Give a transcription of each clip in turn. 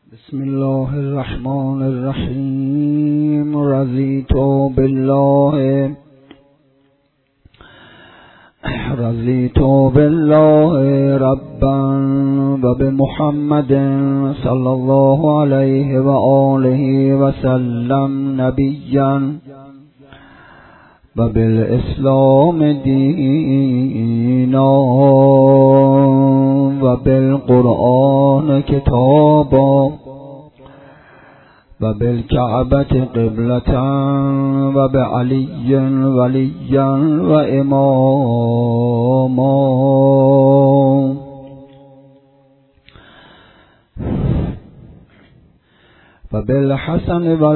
بسم الله الرحمن الرحیم. رضیت بالله ربا و بمحمد صلی الله علیه و آله و سلم نبیا و بالاسلام دینا و بالقرآن کتابا و بالکعبة قبلة و بعلی ولیا و اماما و بالحسن و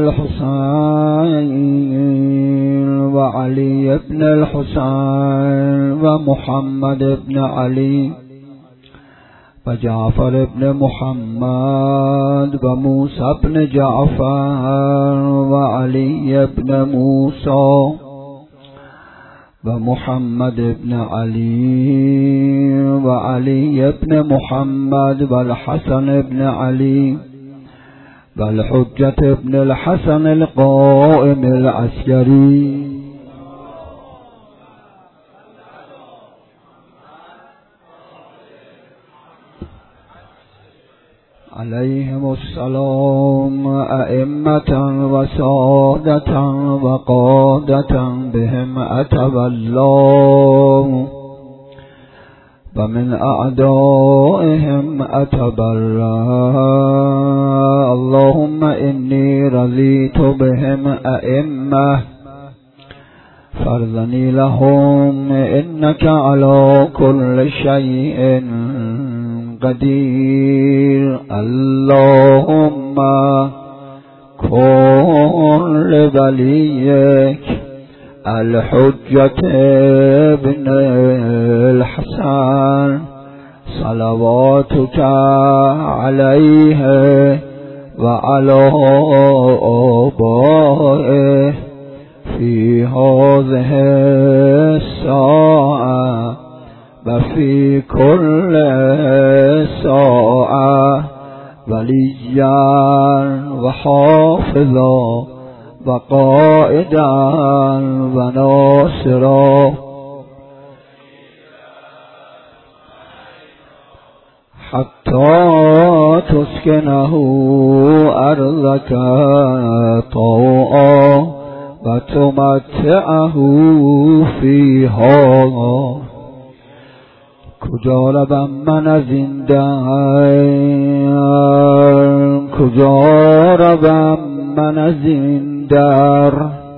الحسین و علی ابن الحسین و محمد ابن علی و جعفر ابن محمد و موسی ابن جعفر و علی ابن موسی و محمد ابن علی و علی ابن محمد و الحسن ابن علی و الحجة ابن الحسن القائم العسكري عليهم السلام أئمة وسادة وقادة بهم أتبى الله ومن أعدائهم أتبرأ. اللهم إني رضيت بهم أئمة فارضني لهم إنك على كل شيء قدير. اللهم كن لوليك الحجة ابن الحسن صلواتك عليه وعلى آبائه في هذه الساعة وفي كل ساعة وليا وحافظا وقائدا وناصرا حتى تسكنه أرضك طوعا وتمتعه فيها. کجا روم من از این در، کجا روم من از این در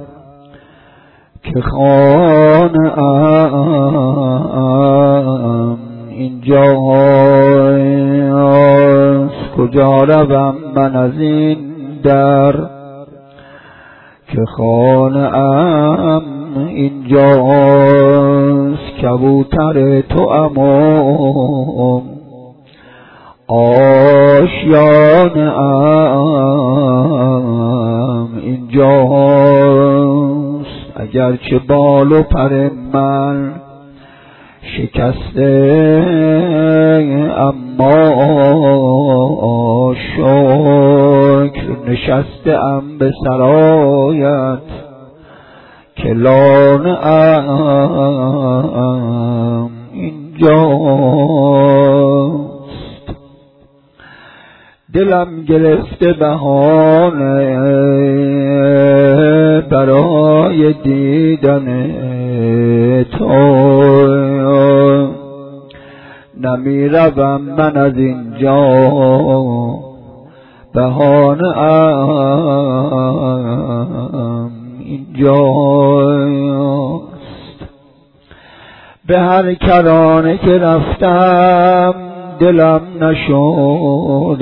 که خانه ام اینجاست. کجا روم من از این در که خانه ام اینجاست. کبوتر تو امام آشیانه ام اینجاست. اگرچه بال و پر من شکسته اما شکر نشسته ام به سرایت که لانه ام اینجاست. دلم گرفته بهانه برای دیدن تو، نمی روم من از اینجا بهانه ام اینجاست. به هر کرانه که رفتم دلم نشد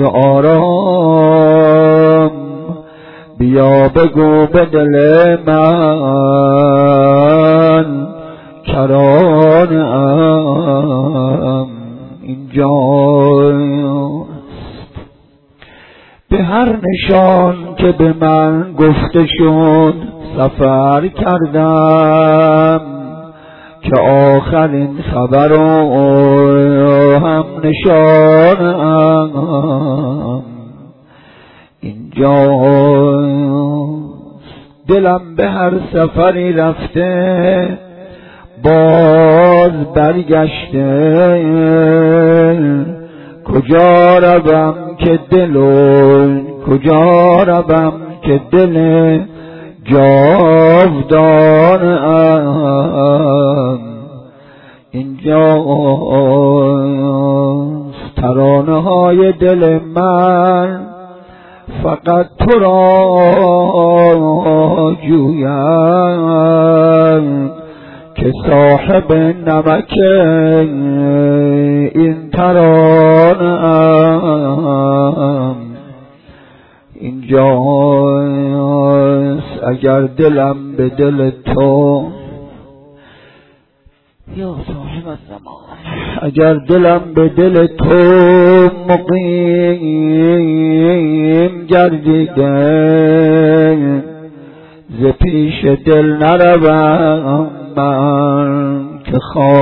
آرام. بیا بگو به دل من کرانه ام اینجاست. به هر نشان که به من گفته شد سفر کردم که آخرین خبر هم نشانم اینجاست دلم به هر سفری رفته باز برگشته، کجا روم که دل جاودانم اینجاست. ترانه های دل من فقط تو را جویم که صاحب نمک این ترانه‌ام اینجاست. اگر دلم به دل تو یا صاحب الزمان، اگر دلم به دل تو مقیم گردیده، ز پیش دل نروم من که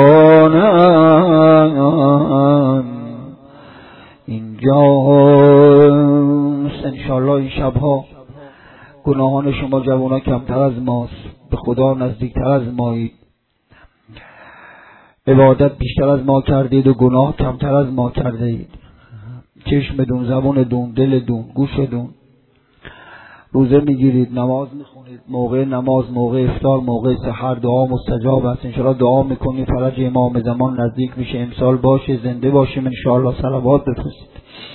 خانه‌ام اینجاست. انشالله این شبها گناهان شما جوانا کمتر از ماست، به خدا نزدیکتر از مایید، عبادت بیشتر از ما کردید و گناه کمتر از ما کردید. چشمدون، زبونتون، دلتون، گوشتون روزه میگیرید، نماز میخونید، موقع نماز، موقع افطار، موقع سحر دعا مستجاب است. انشاءالله دعا میکنید فرج امام زمان نزدیک میشه. امسال باشه، زنده باشیم انشاءالله. صلوات بفرستید.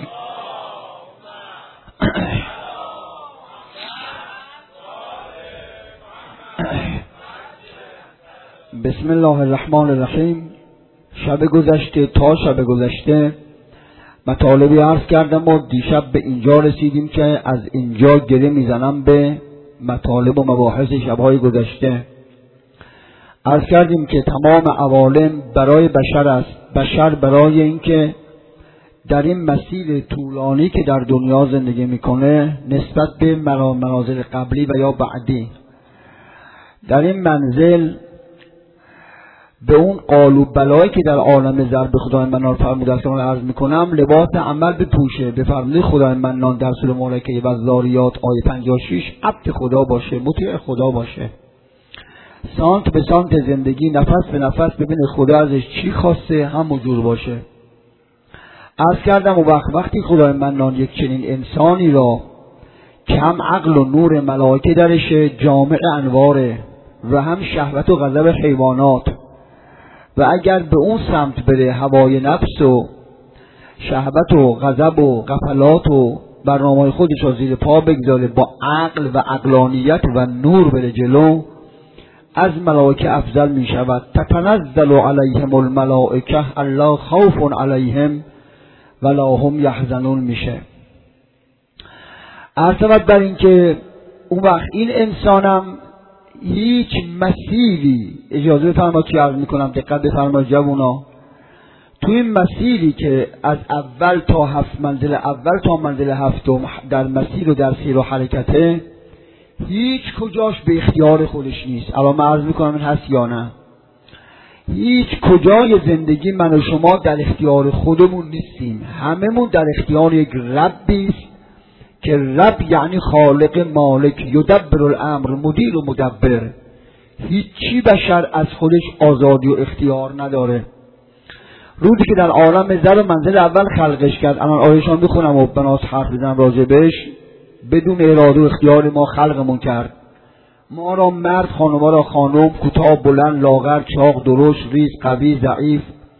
بسم الله الرحمن الرحیم. شب گذشته تا شب گذشته مطالبی عرض کردم و دیشب به اینجا رسیدیم که از اینجا گره میزنم به مطالب و مباحث شبهای گذشته. عرض کردیم که تمام عوالم برای بشر است، بشر برای اینکه در این مسیر طولانی که در دنیا زندگی میکنه نسبت به منازل قبلی و یا بعدی، در این منزل به اون قالب بلایی که در عالم ضرب خدای منان فرموده است که من عرض میکنم لباس عمل بپوشه. به فرموده خدای منان در سوره مبارکه و ذاریات آیه 56 عبد خدا باشه، مطیع خدا باشه، سانت به سانت زندگی، نفس به نفس ببینه خدا ازش چی خواسته همون جور باشه. عرض کردم و وقتی خدای منان یک چنین انسانی را که هم عقل و نور ملائکه درشه، جامع انواره و هم شهوت و غضب حیوانات، و اگر به اون سمت بره هوای نفس و شهوت و غضب و غفلات و برنامه خودش را زیر پا بگذاره، با عقل و عقلانیت و نور بره جلو، از ملائکه افضل می شود. تتنزل علیهم الملائکه الا خوف علیهم ولا هم یحزنون میشه. عرض بر این که اون وقت این انسانم هیچ مسیری، اجازه بفرمایید که عرض میکنم دقت بفرمایید جوونا، تو این مسیری که از اول تا منزل اول تا منزل هفتم در مسیر و در سیر و حرکته، هیچ کجاش به اختیار خودش نیست. الان من عرض میکنم این هست یا نه؟ هیچ کجای زندگی من و شما در اختیار خودمون نیستیم، هممون در اختیار یک ربی است که رب یعنی خالق، مالک، یدبر الامر، مدیر و مدبر. هیچی بشر از خودش آزادی و اختیار نداره. روزی که در عالم ذر منزل اول خلقش کرد، الان آیه‌شان بخونم و بناس حرف بزنم راجبش، بدون اراده و اختیار ما خلقمون کرد. ما را مرد، خانوما را خانم، کوتاه، بلند، لاغر، چاق، درشت، ریز، قوی، ضعیف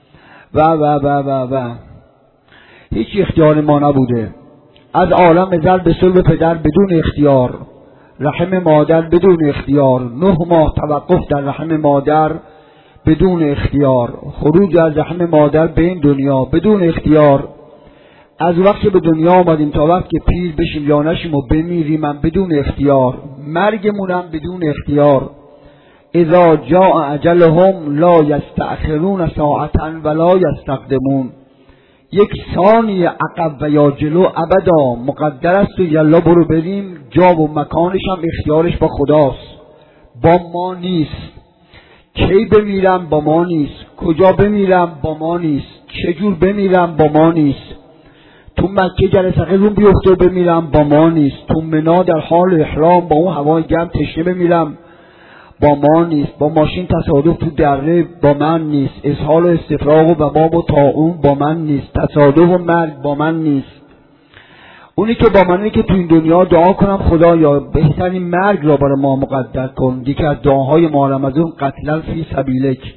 و هیچ اختیار ما نبوده. از عالم ذر به صلب پدر بدون اختیار، رحم مادر بدون اختیار، 9 ماه توقف در رحم مادر بدون اختیار، خروج از رحم مادر به این دنیا بدون اختیار، از وقت که به دنیا آمدیم تا وقت که پیر بشیم یا نشیم و بمیریم هم بدون اختیار، مرگمونم بدون اختیار. اذا جاء اجلهم لا یستأخرون ساعة ولا یستقدمون. یک ثانیه عقب و یا جلو ابدا مقدر است و یلا برو بریم، جا و مکانش هم اختیارش با خداست، با ما نیست. کی بمیرم با ما نیست، کجا بمیرم با ما نیست، چجور بمیرم با ما نیست. تو مکه جرثقیل روم بیفته و بمیرم با ما نیست. تو منا در حال احرام با اون هوای گرم تشنه بمیرم با ما نیست. با ماشین تصادف تو دره با من نیست. اسهال و استفراغ و وبا و طاعون با من نیست. تصادف و مرگ با من نیست. اونی که با منه که تو این دنیا دعا کنم خدایا بهترین مرگ را برای ما مقدر کن. یکی از دعاهای محرم از اون قتلا فی سبیلک.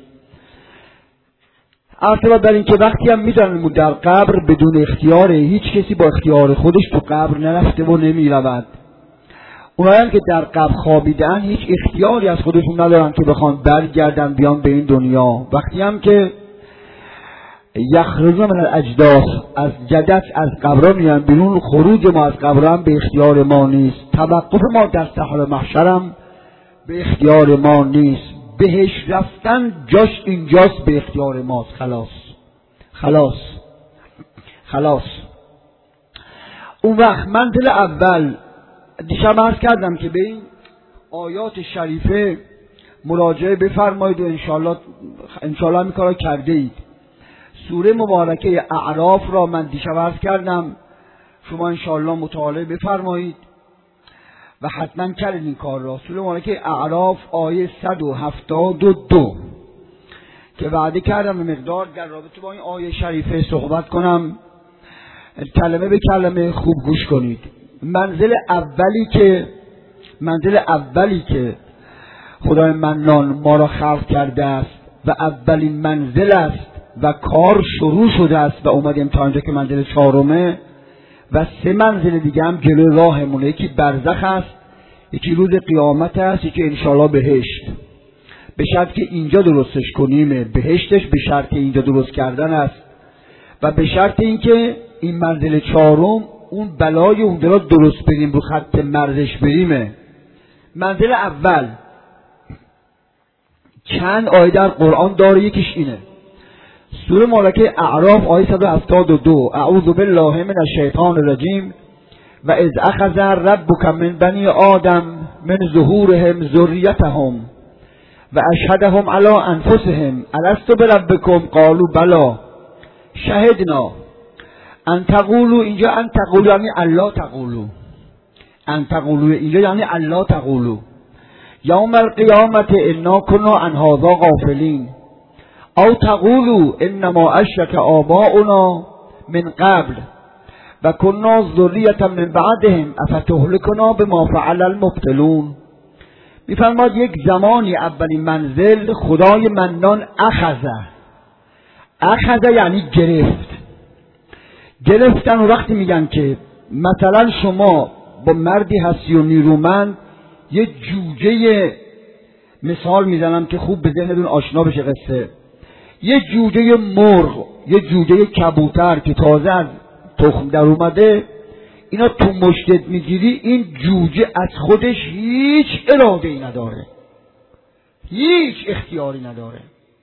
عرض بر این که وقتی هم میدونم در قبر بدون اختیاره، هیچ کسی با اختیار خودش تو قبر نرفته و نمیرود. اونایی که در قبر خوابیدن هیچ اختیاری از خودشون ندارن که بخوان برگردن بیان به این دنیا. وقتی هم که یخرجون من الاجداث، از جدث از قبرها میان بیرون، خروج ما از قبرها به اختیار ما نیست. توقف ما در صحرا محشرم به اختیار ما نیست. بهش رفتن جاش اینجاست، به اختیار ماست. خلاص. اون وقت منزل اول دیشب عرض کردم که به این آیات شریفه مراجعه بفرمایید و انشالله این کارا کرده اید. سوره مبارکه اعراف را من دیشب عرض کردم، شما انشالله مطالعه بفرمایید و حتما کردید این کار را. سوره مبارکه اعراف آیه 172 که وعده کردم به مقدار در رابطه با این آیه شریفه صحبت کنم، کلمه به کلمه خوب گوش کنید. منزل اولی که خدای منان ما را خلق کرده است و اولین منزل است و کار شروع شده است و اومدیم تا اینجا که منزل 4، و 3 منزل دیگه هم جلو راهمونه. یکی برزخ است، یکی روز قیامت است، یکی انشالله بهشت. به شرط که اینجا درستش کنیم. بهشتش به شرط اینجا درست کردن است و به شرط اینکه این منزل 4 اون بلای اون را درست بریم، رو خط مرزش بریمه. منزل اول چند آیه در قرآن داره، یکیش اینه. سوره مبارکه اعراف آیه 172 اعوذ بالله من الشیطان الرجیم و اذ اخذ ربک من بنی آدم من ظهورهم ذریتهم و اشهدهم علی انفسهم الست بربکم قالوا بلی شهدنا ان تقولوا. اینجا ان تقولوا یعنی الله تقولوا، ان تقولوا اینجا یعنی الله تقولوا یوم القیامت انا کنا عن هذا غافلین او تقولوا انما اشرک آباؤنا من قبل و کنا ذریة من بعدهم افتهلکنا بما فعل المبطلون. میفرماد یک زمانی اولین منزل خدای منان اخذ یعنی گرفتن. و وقتی میگن که مثلا شما با مردی هستی و نیرومند یه جوجه، مثال میزنم که خوب به ذهنتون آشنا بشه قصه، یه جوجه مرغ، یه جوجه کبوتر که تازه از تخم در اومده، اینا تو مشتت میگیری، این جوجه از خودش هیچ اراده‌ای نداره، هیچ اختیاری نداره.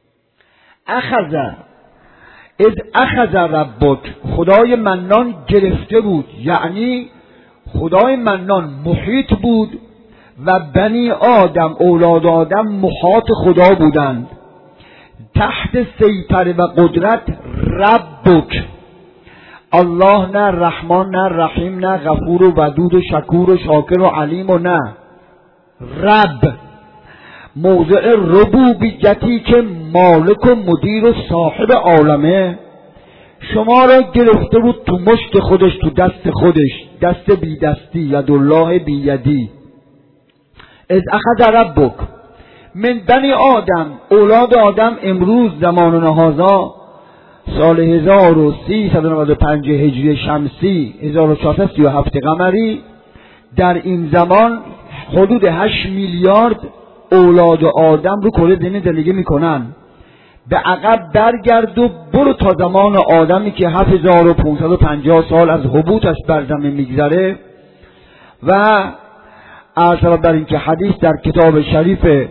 اذ اخذ ربک، خدای منان گرفته بود، یعنی خدای منان محیط بود و بنی آدم، اولاد آدم محاط خدا بودند، تحت سیطره و قدرت ربک. الله نه، رحمان نه، رحیم نه، غفور و ودود و شکور و شاکر و علیم و نه، رب موضع ربوبیتی که مالک و مدیر و صاحب عالمه، شما را گرفته بود تو مشت خودش، تو دست خودش، دست بی دستی، یدالله بی یدی. از اخذ ربک من بنی آدم، اولاد آدم امروز زمان هذا سال 1395 هجری شمسی 1437 قمری، در این زمان حدود 8 میلیارد اولاد آدم رو کره زمین زندگی میکنن. به عقب برگرد و برو تا زمان آدمی که 7550 سال از هبوطش بر زمین میگذره و عرض بر این که حدیث در کتاب شریف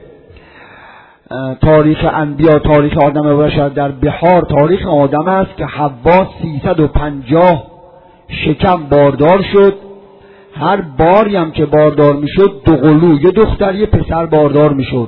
تاریخ انبیا، تاریخ آدم بشر در بحار تاریخ آدم است که حوا 350 شکم باردار شد. هر باری هم که باردار میشد 2 قلو، یه دختر یه پسر باردار میشد.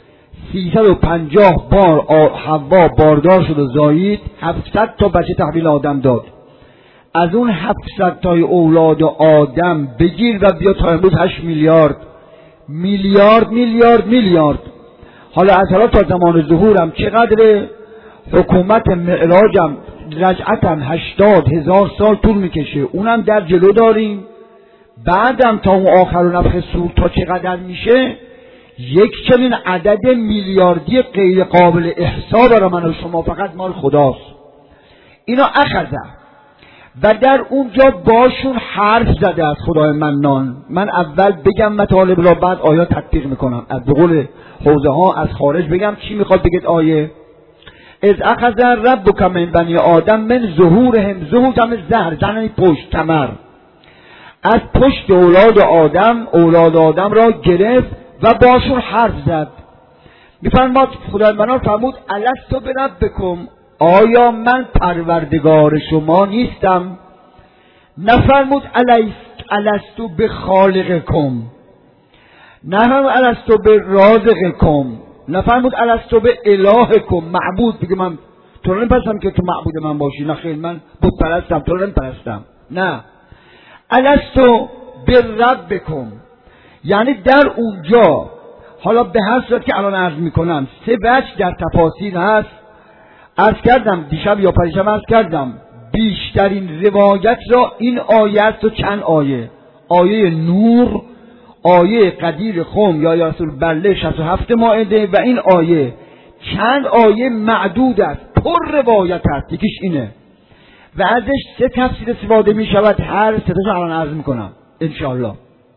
350 بار حوا باردار شد و زایید، 700 تا بچه تحویل آدم داد. از اون 700 تای اولاد آدم بگیر و بیا تا امروز 8 میلیارد میلیارد میلیارد میلیارد. حالا از حالا تا زمان ظهورم چقدر حکومت معراجم رجعتم 80,000 سال طول میکشه، اونم در جلو داریم. بعدم تا اون آخر و نفخ صور تا چقدر میشه، یک چنین عدد میلیاردی غیر قابل احصا برای من و شما، فقط مال خداست. اینا اخذه و در اونجا باشون حرف زده از خدای منان. من اول بگم مطالب را، بعد آیات تطبیق میکنم. از بقول حوزه ها از خارج بگم چی میخواد بگید آیه. از اخذ ربک من بنی آدم من ظهورهم، ظهورهم زهر زنی پشت کمر، از پشت اولاد آدم را گرفت و باشون حرف زد. میفرماد خدای منان فرمود الستو بربکم، آیا من پروردگار شما نیستم؟ نفرمود الستو بخالقکم، نفرمود الستو برازقکم، نفرمود الستو به الهکم، معبود بگه من تو رو نمیپرستم که تو معبود من باشی، نه خیلی من بت پرستم تو رو نمیپرستم، نه الستو بربکم. یعنی در اونجا حالا به هر صورت که الان عرض میکنم 3 وجه در تفاسیر هست. عرض کردم دیشب یا پریشب عرض کردم بیشترین روایت را این آیه است و چند آیه، آیه نور، آیه قدیر خم یا رسول بله 67 مائده و این آیه، چند آیه معدود است پر روایت است. یکیش اینه و ازش 3 تفسیر استفاده می شود، هر 3 تاشو الان عرض میکنم انشاءالله.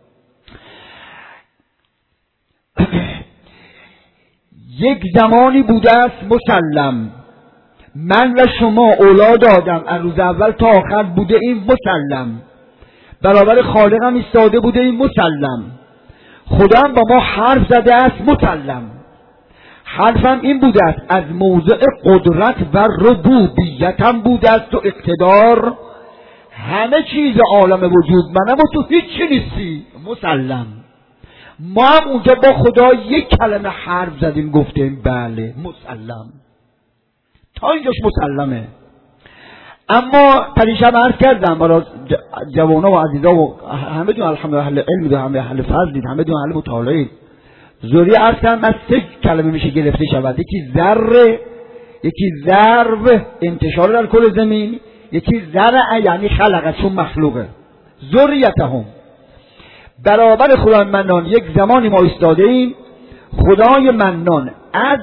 یک زمانی بوده است مسلم، من و شما اولاد آدم از روز اول تا آخر بوده این مسلم، برابر خالقم ایستاده بوده این مسلم، خدا هم با ما حرف زده است مسلم. حرفم این بوده است از موضع قدرت و ربوبیت هم بوده است و اقتدار، همه چیز عالم وجود منم و تو هیچ چی نیستی مسلم. ما هم اونجا با خدا یک کلمه حرف زدیم گفتیم بله مسلم، تا اینجاش مسلمه. اما پریشب عرض کردم برای جوانا و عزیزا و همه دون الحمدلله اهل علم دو، همه اهل فضل دید، همه دون اهل مطالعه، زوری عرض کردم از 3 کلمه میشه گرفته شود. یکی ذره، یکی ضرب انتشار در کل زمین، یکی زرع یعنی خلقه چون مخلوقه، ذریتهم. برابر خدای منان یک زمانی ما ایستاده ایم، خدای منان از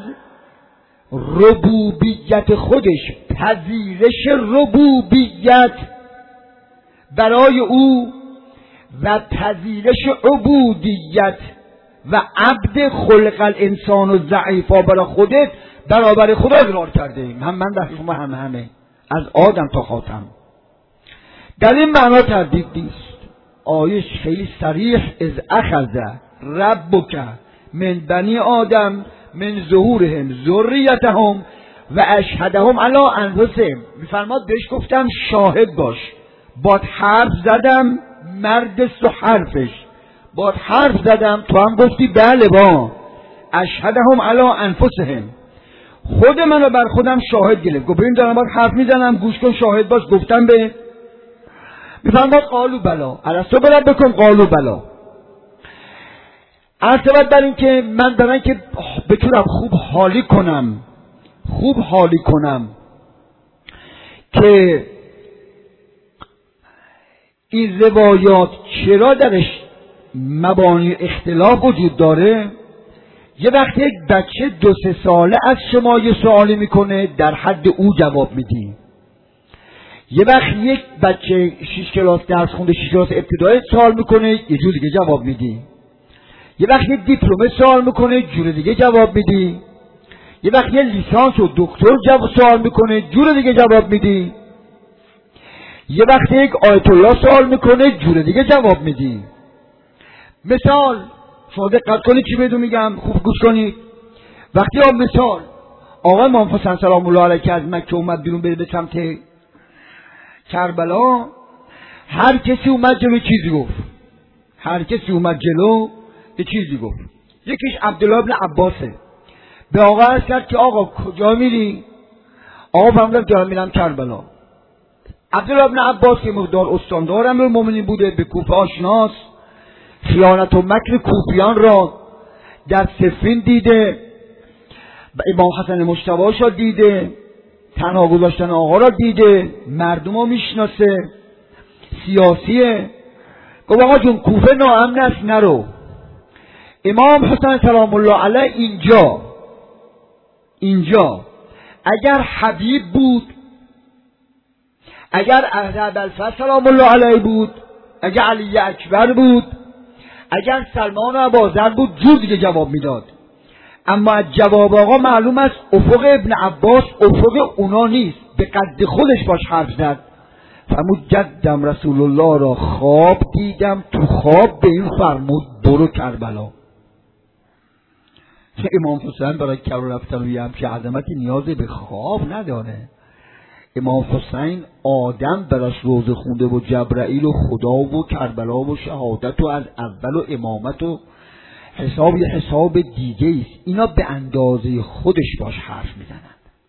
ربوبیت خودش، پذیرش ربوبیت برای او و پذیرش عبودیت و عبد خلق الانسان و ضعیفا برای خودت برابر خدا اقرار کرده ایم، هم من در شما همه از آدم تا خاتم. در این معنا تردید نیست، آیش خیلی صریح از اخذ ربک من بنی آدم من ظهورهم ذریتهم و اشهدهم علی انفسهم. میفرماد بهش گفتم شاهد باش، باد حرف زدم، مرد است و حرفش، باد حرف زدم تو هم گفتی بله با اشهدهم علی انفسهم، خود منو بر خودم شاهد گرفت، گفت ببین دارم باید حرف میزنم گوش کن شاهد باش، گفتم به. میفرماد قالوا بلا الستو بربکم قالوا بلا. عرض بر این که من برای که بتونم خوب حالی کنم که این روایات چرا درش مبانی اختلاف وجود داره. یه وقتی یک بچه 2-3 ساله از شما یه سوالی میکنه در حد او جواب میدی، یه وقت یک بچه 6 کلاس درس خونده 6 کلاس ابتدایی سوال میکنه یه جور دیگه جواب میدی، یه وقت یه دیپلم سوال میکنه جور دیگه جواب میدی، یه وقت یه لیسانس و دکتر سوال میکنه جور دیگه جواب میدی، یه وقت یک آیت الله سوال میکنه جور دیگه جواب میدی. مثال شما دقت کنید چی بهتون میگم، خوب گوش کنید. وقتی مثال آقای امام حسین سلام الله علیه که از مکه اومد بیرون بره به سمت کربلا، هر کسی اومد جلو چیزی گفت، یه چیزی گفت. یکیش عبدالله بن عباسه، به آقا عرض کرد که آقا کجا میری؟ آقا فرمودم دارم میرم کربلا. عبدالله بن عباس که مقدار استاندار امیرالمومنین بوده، به کوفه آشناس، خیانت و مکر کوفیان را در صفین دیده، امام حسن مجتبی را دیده، تنها گذاشتن آقا را دیده، مردم رو میشناسه، سیاسیه. گفت آقا جون کوفه ناامن است نرو. امام حسن سلام الله علیه اینجا اگر حبیب بود، اگر ابوالفضل سلام الله علیه بود، اگر علی اکبر بود، اگر سلمان و ابوذر بود، جور دیگه جواب میداد. اما از جواب آقا معلوم است افق ابن عباس افق اونا نیست، به قد خودش باش حرف زد. فرمود جدم رسول الله را خواب دیدم، تو خواب به این فرمود برو کربلا. امام حسین برای کربلا رفتن و یه همچه عظمتی نیاز به خواب نداره. امام حسین آدم براش روزه خونده و جبرائیل و خدا و کربلا و شهادت و از اول و امامت و حساب دیگه است. اینا به اندازه خودش باش حرف میزنند.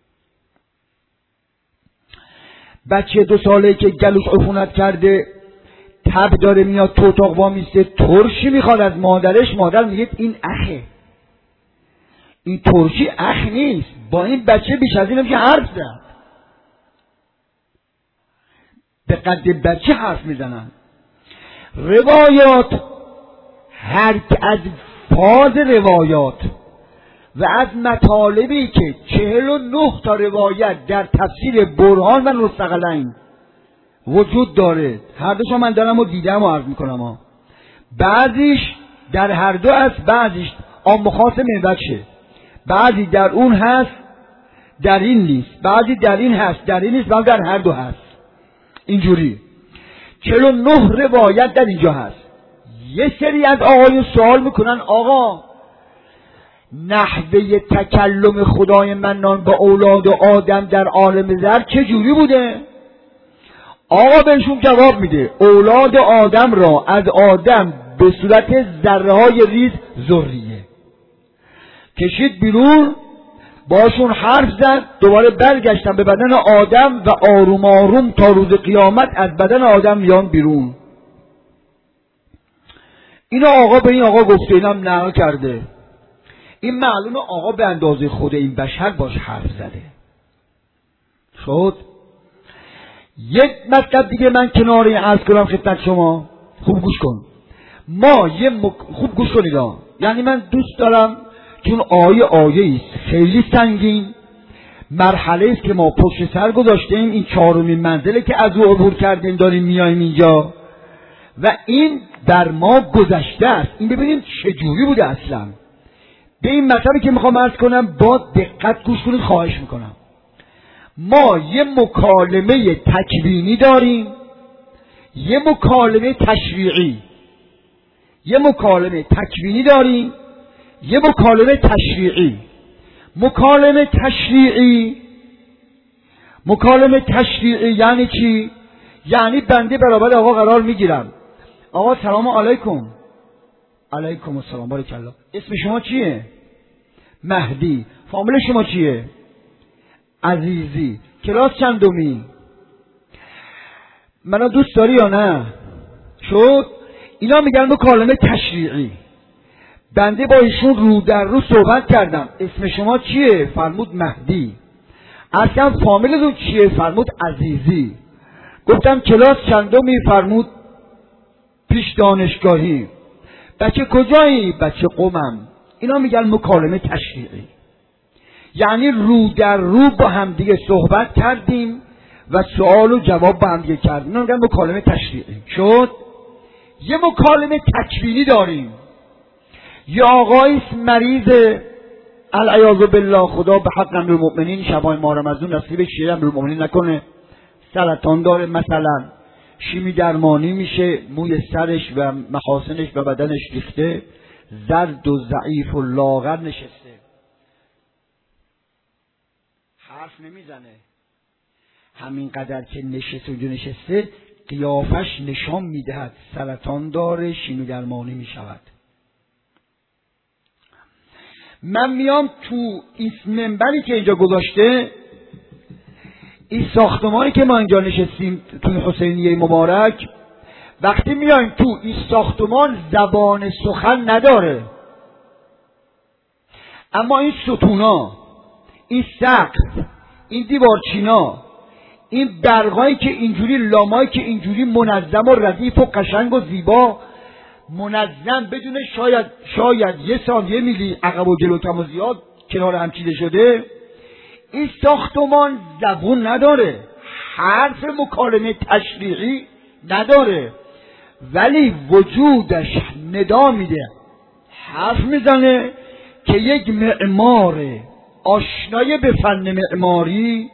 بچه 2 ساله که گلوش عفونت کرده، تب داره میاد تو اتاق وامیسته، ترشی میخواد از مادرش، مادر میگه این اخه. این ترشی اخ نیست، با این بچه بیش از اینم که حرف زد. به قد بچه حرف میزنن. روایات هر از فاز روایات و از مطالبی که 49 تا روایت در تفسیر برهان و مستقلین وجود داره، هر دوشو من دارم و دیدم و عرض میکنم بعضیش در هر دو است، بعضیش عام خاص منبچه، بعضی در اون هست در این نیست، بعضی در این هست در این نیست، بعضی در هر دو هست. اینجوری 49 روایت در اینجا هست. یه سری از آقایون سوال میکنن آقا نحوه تکلم خدای منان با اولاد آدم در عالم ذر چه جوری بوده؟ آقا بهشون جواب میده اولاد آدم را از آدم به صورت ذره های ریز ذریه کشید بیرون، باشون حرف زد، دوباره برگشتن به بدن آدم و آروم آروم تا روز قیامت از بدن آدم میان بیرون. اینو آقا به این آقا گفته، اینم نقل کرده. این معلومه آقا به اندازه خود این بشر باش حرف زده. شد یک مطلب دیگه من کنار این عرض کنم خدمت شما، خوب گوش کن. ما خوب گوش کنید یعنی من دوست دارم چون آیه است خیلی سنگین، مرحله است که ما پشت سر گذاشتیم، این 4مین منزله که از او عبور کردیم داریم میایم اینجا و این در ما گذشته است. این ببینیم چجوری بوده اصلا. به این مطلبی که میخوام عرض کنم با دقت گوش کنید خواهش میکنم. ما یه مکالمه تکوینی داریم، یه مکالمه تشریعی، یه مکالمه تکوینی داریم، یه مکالمه تشریعی. مکالمه تشریعی یعنی چی؟ یعنی بنده برابر آقا قرار میگیرم. آقا سلام علیکم. علیکم السلام، بارک الله. اسم شما چیه؟ مهدی. فامیل شما چیه؟ عزیزی. کلاس چندمی؟ منو دوست داری یا نه؟ شد؟ اینا میگن مکالمه تشریعی. بنده با ایشون رو در رو صحبت کردم. اسم شما چیه؟ فرمود مهدی. اصلا فامیلتون چیه؟ فرمود عزیزی. گفتم کلاس چندمی؟ فرمود پیش دانشگاهی. بچه کجایی؟ بچه قمم. اینا میگن مکالمه تشریعی، یعنی رو در رو با هم دیگه صحبت کردیم و سوال و جواب با هم دیگه کردیم. اینا میگن مکالمه تشریعی. شد؟ یه مکالمه تکوینی داریم. یه آقایی مریض العیاذ بالله، خدا به حق امیرالمؤمنین شبای ماه رمضان نصیب شیر امیرالمؤمنین نکنه، سرطان داره مثلا، شیمی درمانی میشه، موی سرش و محاسنش و بدنش ریخته، زرد و ضعیف و لاغر نشسته، حرف نمیزنه. همین قدر که نشسته قیافش نشان میدهد سرطان داره، شیمی درمانی میشود. من میام تو این منبری که اینجا گذاشته، این ساختمانی که ما اینجا نشستیم توی حسینیه مبارک، وقتی میایم تو این ساختمان زبان سخن نداره، اما این ستونا، این سقف، این دیوارچینا، این برقایی که اینجوری، لامایی که اینجوری منظم و ردیف و قشنگ و زیبا منظم بدون شاید 1 ثانیه میلی عقب و جلو کم و زیاد کنار هم چیده شده، این ساختمان زبون نداره، حرف مکالمه تشریعی نداره، ولی وجودش ندا میده، حرف میزنه که یک معمار آشنای به فن معماری،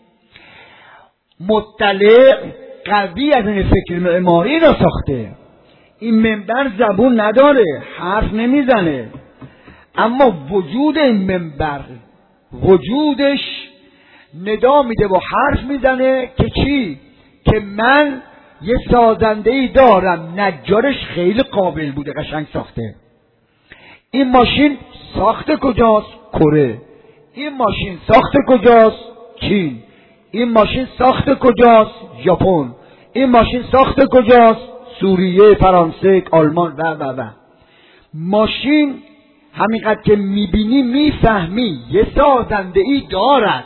مطلع قوی از این فکر معماری را ساخته. این منبر زبون نداره، حرف نمیزنه، اما وجود این منبر، وجودش ندا میده و حرف میزنه که چی؟ که من یه سازنده‌ای دارم، نجارش خیلی قابل بوده، قشنگ ساخته. این ماشین ساخته کجاست؟ کره. این ماشین ساخته کجاست؟ چین. این ماشین ساخته کجاست؟ ژاپن. این ماشین ساخته کجاست؟ سوریه، فرانسه، آلمان و ماشین همینقدر که میبینی میفهمی یه سازنده‌ای دارد.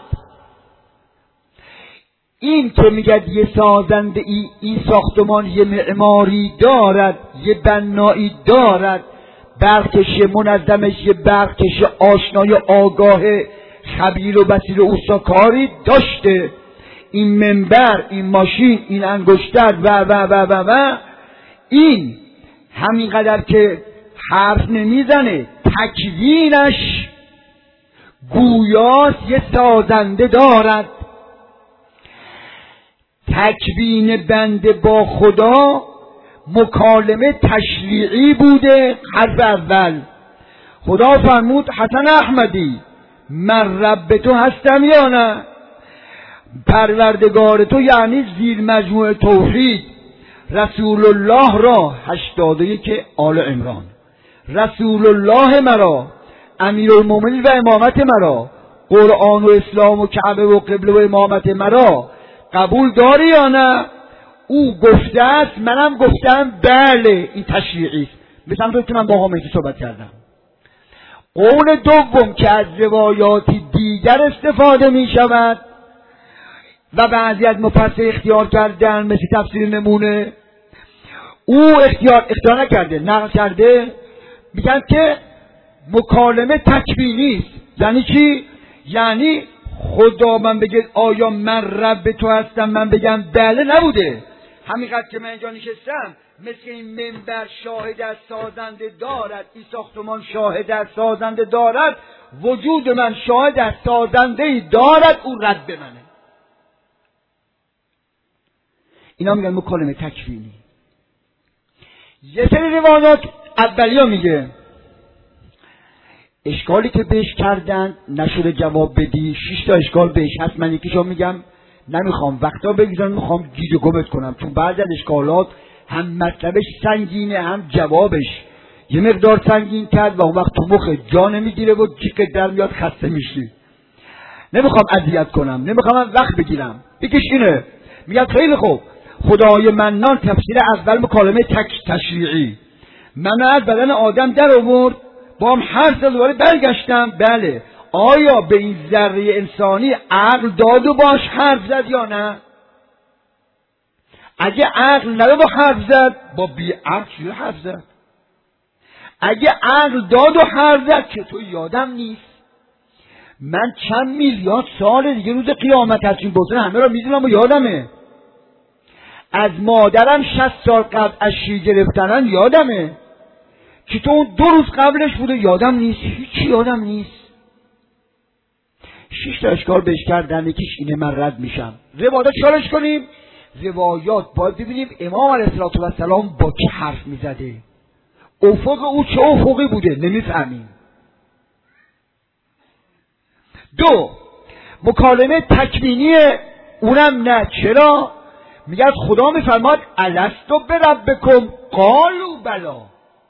این که میگه یه سازنده‌ای، این ساختمان یه معماری دارد، یه بنایی دارد، برقکش منظمش یه برقکش آشنای آگاه خبیر و بصیر و اوستاکاری داشته، این منبر، این ماشین، این انگشتر و این همینقدر که حرف نمیزنه، تکوینش گویاست یه سازنده دارد. تکوین بنده با خدا مکالمه تشریعی بوده. حرف اول خدا فرمود حسن احمدی من رب تو هستم یا نه؟ پروردگار تو یعنی زیر مجموعه توحید، رسول الله را 81 آل عمران، رسول الله مرا، امیرالمومنین و امامت مرا، قرآن و اسلام و کعبه و قبله و امامت مرا قبول داری یا نه؟ او گفته است، منم گفتم بله، این تشریعی است. مثلا تو که من با حامدی صحبت کردم. قول دوم که از روایاتی دیگر استفاده می شود و بعضی از مفسر اختیار کردن، مثل تفسیر نمونه، او اختیار نکرده، نقل کرده، میگن که مکالمه تکوینی است. یعنی چی؟ یعنی خدا من بگه آیا من رب تو هستم، من بگم بله، نبوده. همینقدر که من اینجا نشستم، مثل این منبر شاهد از سازنده دارد، این ساختمان شاهد از سازنده دارد، وجود من شاهد از سازنده دارد، او رب منه. اینا میگن مکالمه تکوینی. یه سری روایات اولیه میگه اشکالی که بهش کردن نشده جواب بدی، 6 تا اشکال بهش هست، من یکیشو میگم، نمیخوام وقتا بگذارم، میخوام گیج و گمت کنم، چون بعضی از اشکالات هم مطلبش سنگینه هم جوابش یه مقدار سنگین کرد و اون وقت تو مخ جا نمیگیره و جیک در میاد، خسته میشی. نمیخوام اذیت کنم، نمیخوام وقت بگیرم. یکیش اینه، میگه خیلی خوب، خدای منان تفسیر اول مکالمه تشریعی، من از بدن آدم در آورد، با هم حرف زد، دوباره برگشتم، بله. آیا به این ذره انسانی عقل داد و باش حرف زد یا نه؟ اگه عقل نداد و حرف زد، با بی عقل چجوری حرف زد؟ اگه عقل داد و حرف زد که تو یادم نیست، من چند میلیارد سال دیگه روز قیامت هستیم بسن همه را میدونم و یادمه. از مادرم 60 سال قبل از شیر گرفتنن یادمه، که تو اون 2 روز قبلش بوده یادم نیست، هیچی یادم نیست. 6 تا اشکال بهش کردن، یکیش اینه، من رد میشم. روایات چالش کنیم، روایات باید ببینیم امام علیه السلام با چه حرف میزده، افق او چه افقی بوده، نمیفهمیم. 2 مکالمه تکوینی اونم نه. چرا؟ میگه خدا میفرماد الستو بربکم قالوا بلا.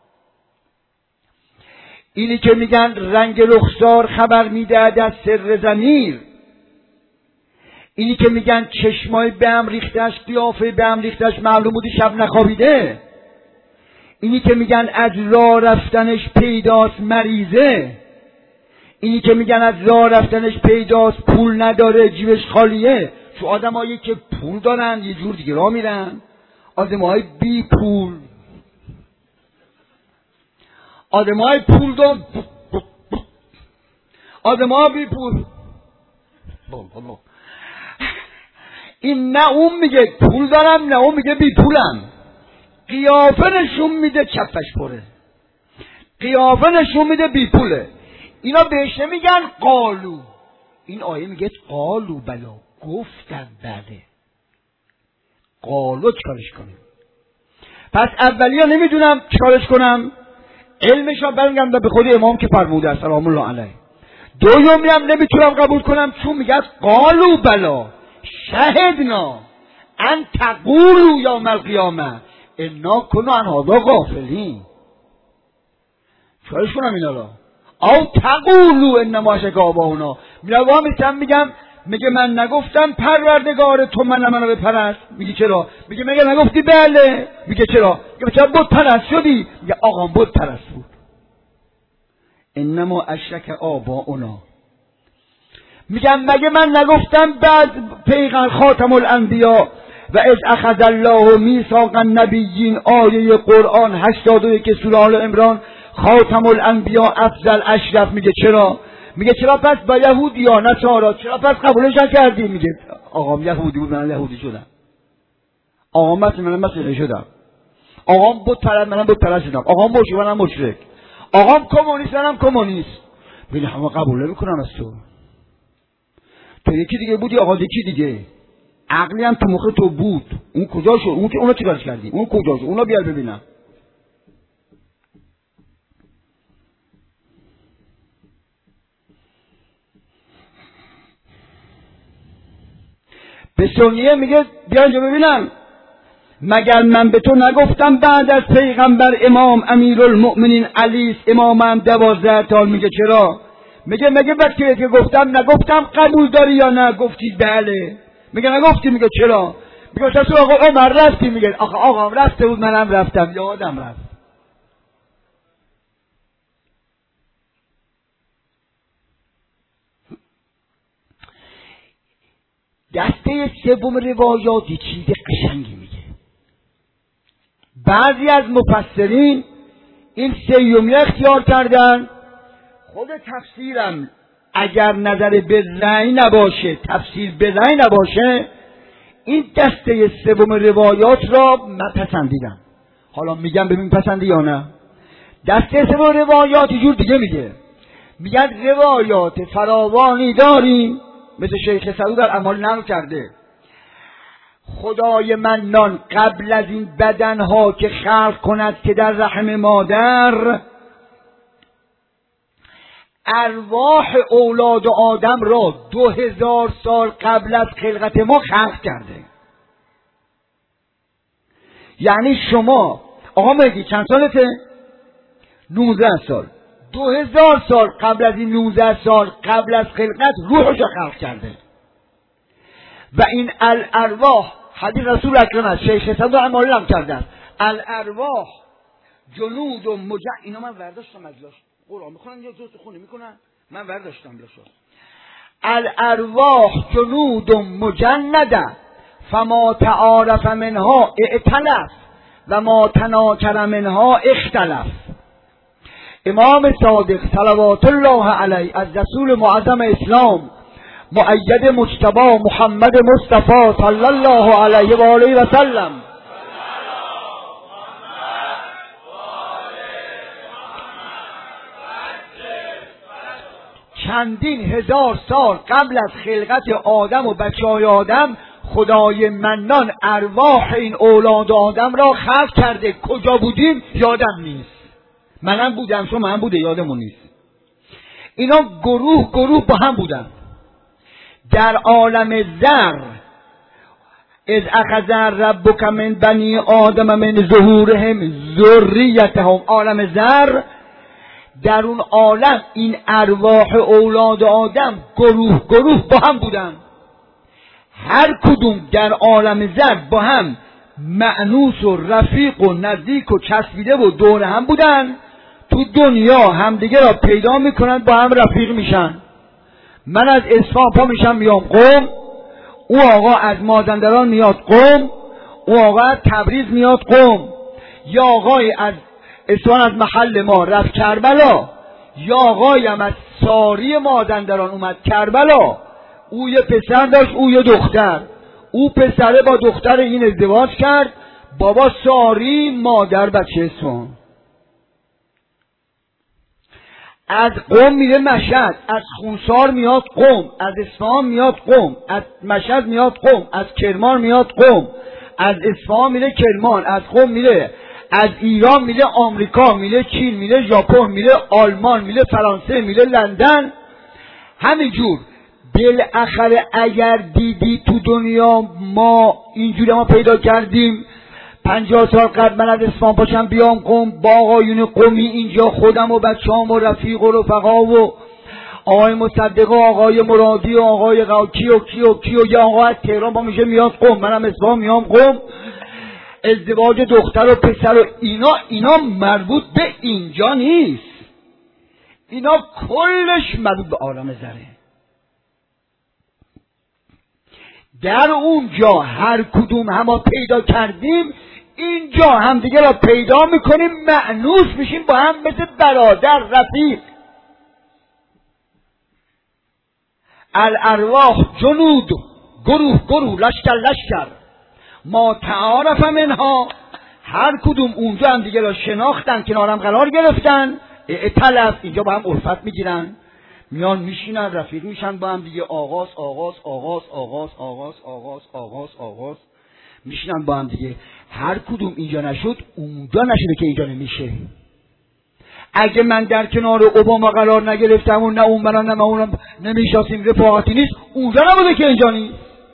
اینی که میگن رنگ رخسار خبر میدهد از سر ضمیر، اینی که میگن چشمای به هم ریختش، قیافه به هم ریختش، معلوم بودی شب نخوابیده. اینی که میگن از راه رفتنش پیداست مریضه. اینی که میگن از راه رفتنش پیداست پول نداره، جیبش خالیه. چون آدمایی که پول دارن یه جور دیگه راه میرن، آدمای بی پول، آدمای پول دار، آدمای بی پول. این نه اون میگه پول دارم، نه اون میگه بی پولم. قیافه نشون میده چپش پره، قیافه نشون میده بی پوله. اینا بهش نمیگن قالو. این آیه میگه قالو بلا، گفتن بله. قالو چکارش کنیم؟ پس اولیه نمیدونم چکارش کنم، علمش رو برمیگم به خود امام که فرموده سلام الله علیه. دومی هم نمیتونم قبول کنم چون میگه قالو بلا شهدنا ان تقولوا یوم القیامه انا کنا عن هذا غافلین. چکارش کنم اینا رو؟ او تقولوا انما اشرک آباؤنا. میگم میگه من نگفتم پروردگار تو منو بپرست. میگه چرا؟ میگه مگه نگفتی بله؟ میگه چرا؟ میگه چرا بت پرست شدی؟ میگه آقام بت پرست بود. انما اشرک آباؤنا. میگم مگه من نگفتم بعد پیغمبر خاتم الانبیا و اذ اخذ الله میثاق النبیین، آیه قرآن 81 سوره آل عمران، خاتم الانبیا افضل اشرف. میگه چرا؟ میگه چرا پس با یهودی یا نصارا چرا پس قبولش نکردی؟ میگه آقام یهودی بود من یهودی شدم، آقام مسیحی شدم، آقام بت پرست منم بت پرست شدم، آقام مشرک منم مشرک، آقام کمونیست منم کمونیست. میگه همه قبول نمیکنم از تو یکی دیگه بودی، آقا یکی دیگه. عقلی هم تو مخ تو بود، اون کجا شد؟ اون که اونو چیکارش کردی؟ اون کجا شد؟ اونو بیار ببینم. به سنیه میگه بیا اینجا ببینم. مگر من به تو نگفتم بعد از پیغمبر امام امیرالمؤمنین علی است، امامم 12 تا. میگه چرا؟ میگه مگه وقتی که گفتم نگفتم قبول داری یا نه؟ گفتی بله. میگه نگفتی. میگه چرا؟ میگه تو آقا عمر رفتی؟ میگه آقا رفته بود منم رفتم، یادم رفت. دسته سوم روایاتی چیز قشنگی میگه. بعضی از مفسرین این سیومی اختیار کردن. خود تفسیرم اگر نظر به رأی نباشه، تفسیر به رأی نباشه، این دسته سوم روایات را من پسندیدم. حالا میگم ببین پسندی یا نه. دسته سوم روایات یه جور دیگه میگن روایات فراوانی داریم، مثل شیخ سعدی در اعمال نقل کرده خدای منان قبل از این بدنها که خلق کند که در رحم مادر، ارواح اولاد آدم را 2000 سال قبل از خلقت ما خلق کرده. یعنی شما آقا مهدی چند سالته؟ 19 سال. 2000 سال قبل از این 19 سال قبل از خلقت روحش را خلق کرده. و این الارواح حدیث رسول اکرم است، شیخ صدر اعمال هم کردن، الارواح جنود و اینا من ورداشتم از لاش قرآن میخونن یا دوست خونه میکنن، من ورداشتم لاشو. الارواح جنود مجنده فما تعارف منها ائتلف و ما تناکر منها اختلف. امام صادق صلوات الله علیه از رسول معظم اسلام مؤید مجتبی محمد مصطفی صلی الله علیه و آله و سلم چندین هزار سال قبل از خلقت آدم و بچه‌های آدم خدای منان ارواح این اولاد آدم را خلق کرده. کجا بودیم یادم نیست، منم بودم شما من بوده یادمون نیست. اینا گروه با هم بودن در عالم ذر. اذ اخذ ربک من بنی آدم من ظهورهم ذریتهم، عالم ذر. در اون عالم این ارواح اولاد آدم گروه با هم بودن. هر کدوم در عالم زر با هم مأنوس و رفیق و نزدیک و چسبیده و دور هم بودن، تو دنیا همدیگه را پیدا میکنن، با هم رفیق میشن. من از اصفهان پا میشم میام قم، او آقا از مازندران میاد قم، او آقا از تبریز میاد قم، یا آقای از اصفهان از محل ما رفت کربلا، یا آقای هم از ساری مازندران اومد کربلا. او یه پسر داشت، او یه دختر. او پسره با دختر این ازدواج کرد، بابا ساری، مادر بچه اصفهان. از قم میره مشهد، از خونسار میاد قم، از اصفهان میاد قم، از مشهد میاد قم، از کرمان میاد قم، از اصفهان میره کرمان، از قم میره، از ایران میره آمریکا، میره چین، میره ژاپن، میره آلمان، میره فرانسه، میره لندن. همینجور بالاخره اگر دیدی تو دنیا ما اینجوری ما پیدا کردیم. 50 سال قبل من از اصفهان پاشم بیام قم، با آقایون قمی اینجا خودم و بچه‌ام و رفیق و رفقا و آقای مصدق و آقای مرادی و آقای قاکی و کیو یا آقا از تهران با میشه میاد قم، منم اصفهان میام قم. ازدواج دختر و پسر و اینا مربوط به اینجا نیست، اینا کلش مربوط به عالم زره. در اونجا هر کدوم هم پیدا کردیم، اینجا همدیگه را پیدا میکنیم، مأنوس میشیم با هم، مثل برادر، رفیق. الارواح جنود، گروه، لشکر، ما تعارف منها. هر کدوم اونجا هم دیگه را شناختن، کنارم قرار گرفتن، ائتلف، اینجا با هم الفت میگیرن، میان میشینن، رفیق میشن با هم دیگه. آغاز میشینن با هم دیگه. هر کدوم اینجا نشد اونجا نشده که اینجا نمیشه. اگه من در کنار اوباما قرار نگرفتم و نه اون منم نه اونم نمیشناسیم، رفاقتی نیست، اونجا نبوده که اینجا نیست.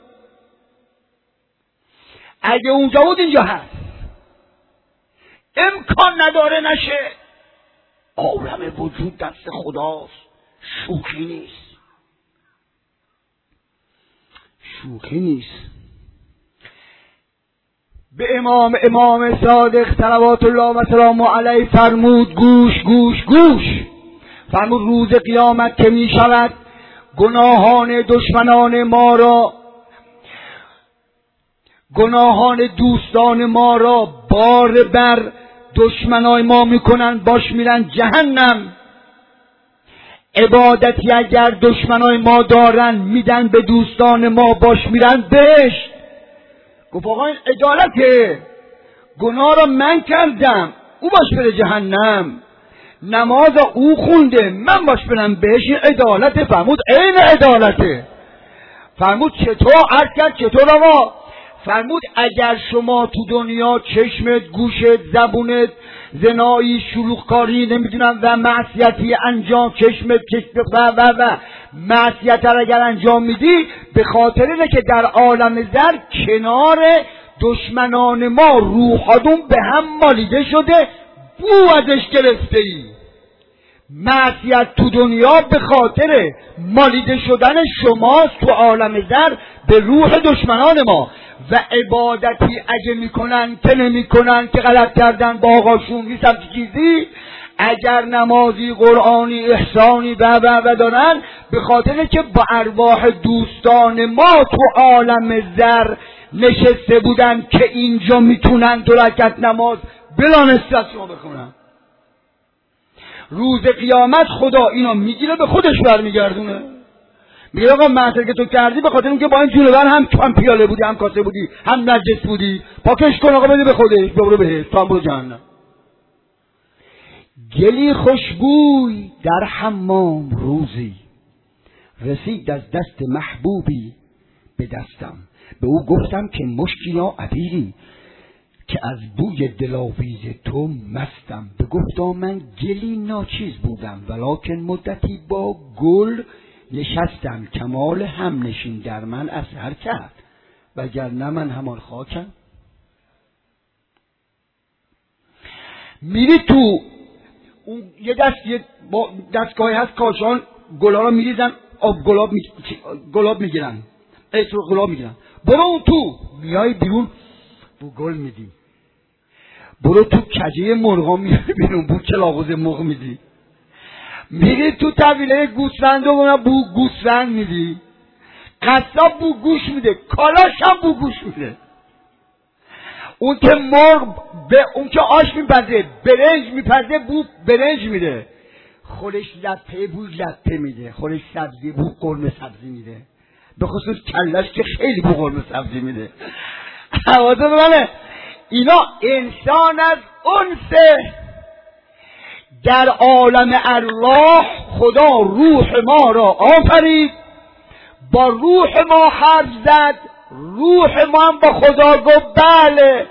اگه اونجا بود اینجا هست. امکان نداره نشه. عالم وجود دست خداست، شوخی نیست. به امام صادق صلوات الله و سلامه علیه فرمود گوش فرمود روز قیامت که می شود گناهان دشمنان ما را، گناهان دوستان ما را بار بر دشمنای ما میکنن، باش میرن جهنم. عبادتی اگر دشمنای ما دارن میدن به دوستان ما، باش میرن بهشت. گفت آقا این عدالته، گناه را من کردم، او باش بره جهنم. نماز او خونده، من باش برم بهشت. این عدالته. فرمود عین عدالته. فرمود چطور؟ عرض کرد چطور آقا؟ فرمود اگر شما تو دنیا چشمت، گوشت، زبونت، زنایی، شلوغکاری، نمیدونم و معصیتی انجام، چشمت و معصیت را اگر انجام میدی، به خاطر اینه که در عالم زر کنار دشمنان ما روحادون به هم مالیده شده، بو ازش گرفته ای. معصیت تو دنیا به خاطر مالیده شدن شماست تو عالم زر به روح دشمنان ما. و عبادتی اگه میکنن که نمیکنن که غلط کردن با آقاشون نیستم چیزی، اگر نمازی، قرآنی، احسانی و دارن، به خاطر که با ارواح دوستان ما تو عالم زر نشسته بودن که اینجا میتونن 2 رکعت نماز بلا نسبت شما بخونن. روز قیامت خدا اینو میگیره به خودش برمیگردونه، میگه آقا معصیت که تو کردی به خاطر اینکه با این جونور هم پیاله بودی، هم کاسه بودی، هم نجس بودی، پاکش کن آقا، بده به خودش، برو بهش، تو هم برو جهنم. گلی خوشبوی در حمام روزی، رسید از دست محبوبی به دستم. به او گفتم که مشکی یا عبیری، که از بوی دلاویز تو مستم. به گفتا من گلی ناچیز بودم، ولکن مدتی با گل نشستم. کمال هم نشین در من اثر کرد، وگرنه من همان خاکم. میری تو اون یه دستگاهی هست، کاشان گلا رو میریزن، آب گلاب میگیرن. عطر گلاب میگیرن. برو اون تو، میای بیرون بو گل میدی. برو تو کجه مرغا میای بیرون بو کلاغوز مرغ میدی. میری تو طویله گوسفند و بو گوسفند میدی. قصاب بو گوش میده، کالاش هم بو گوش میده. اون که مرغ اون که آش میپزه، برنج میپزه، بو برنج میده. خودش لپه بو لپه میده، خودش سبزی بو قرمه سبزی میده، به خصوص کلش که خیلی بو قرمه سبزی میده. حواست منه. اینا انسان از انسه. در عالم ارواح خدا روح ما را آفرید، با روح ما حرف زد، روح ما هم با خدا گفت بله.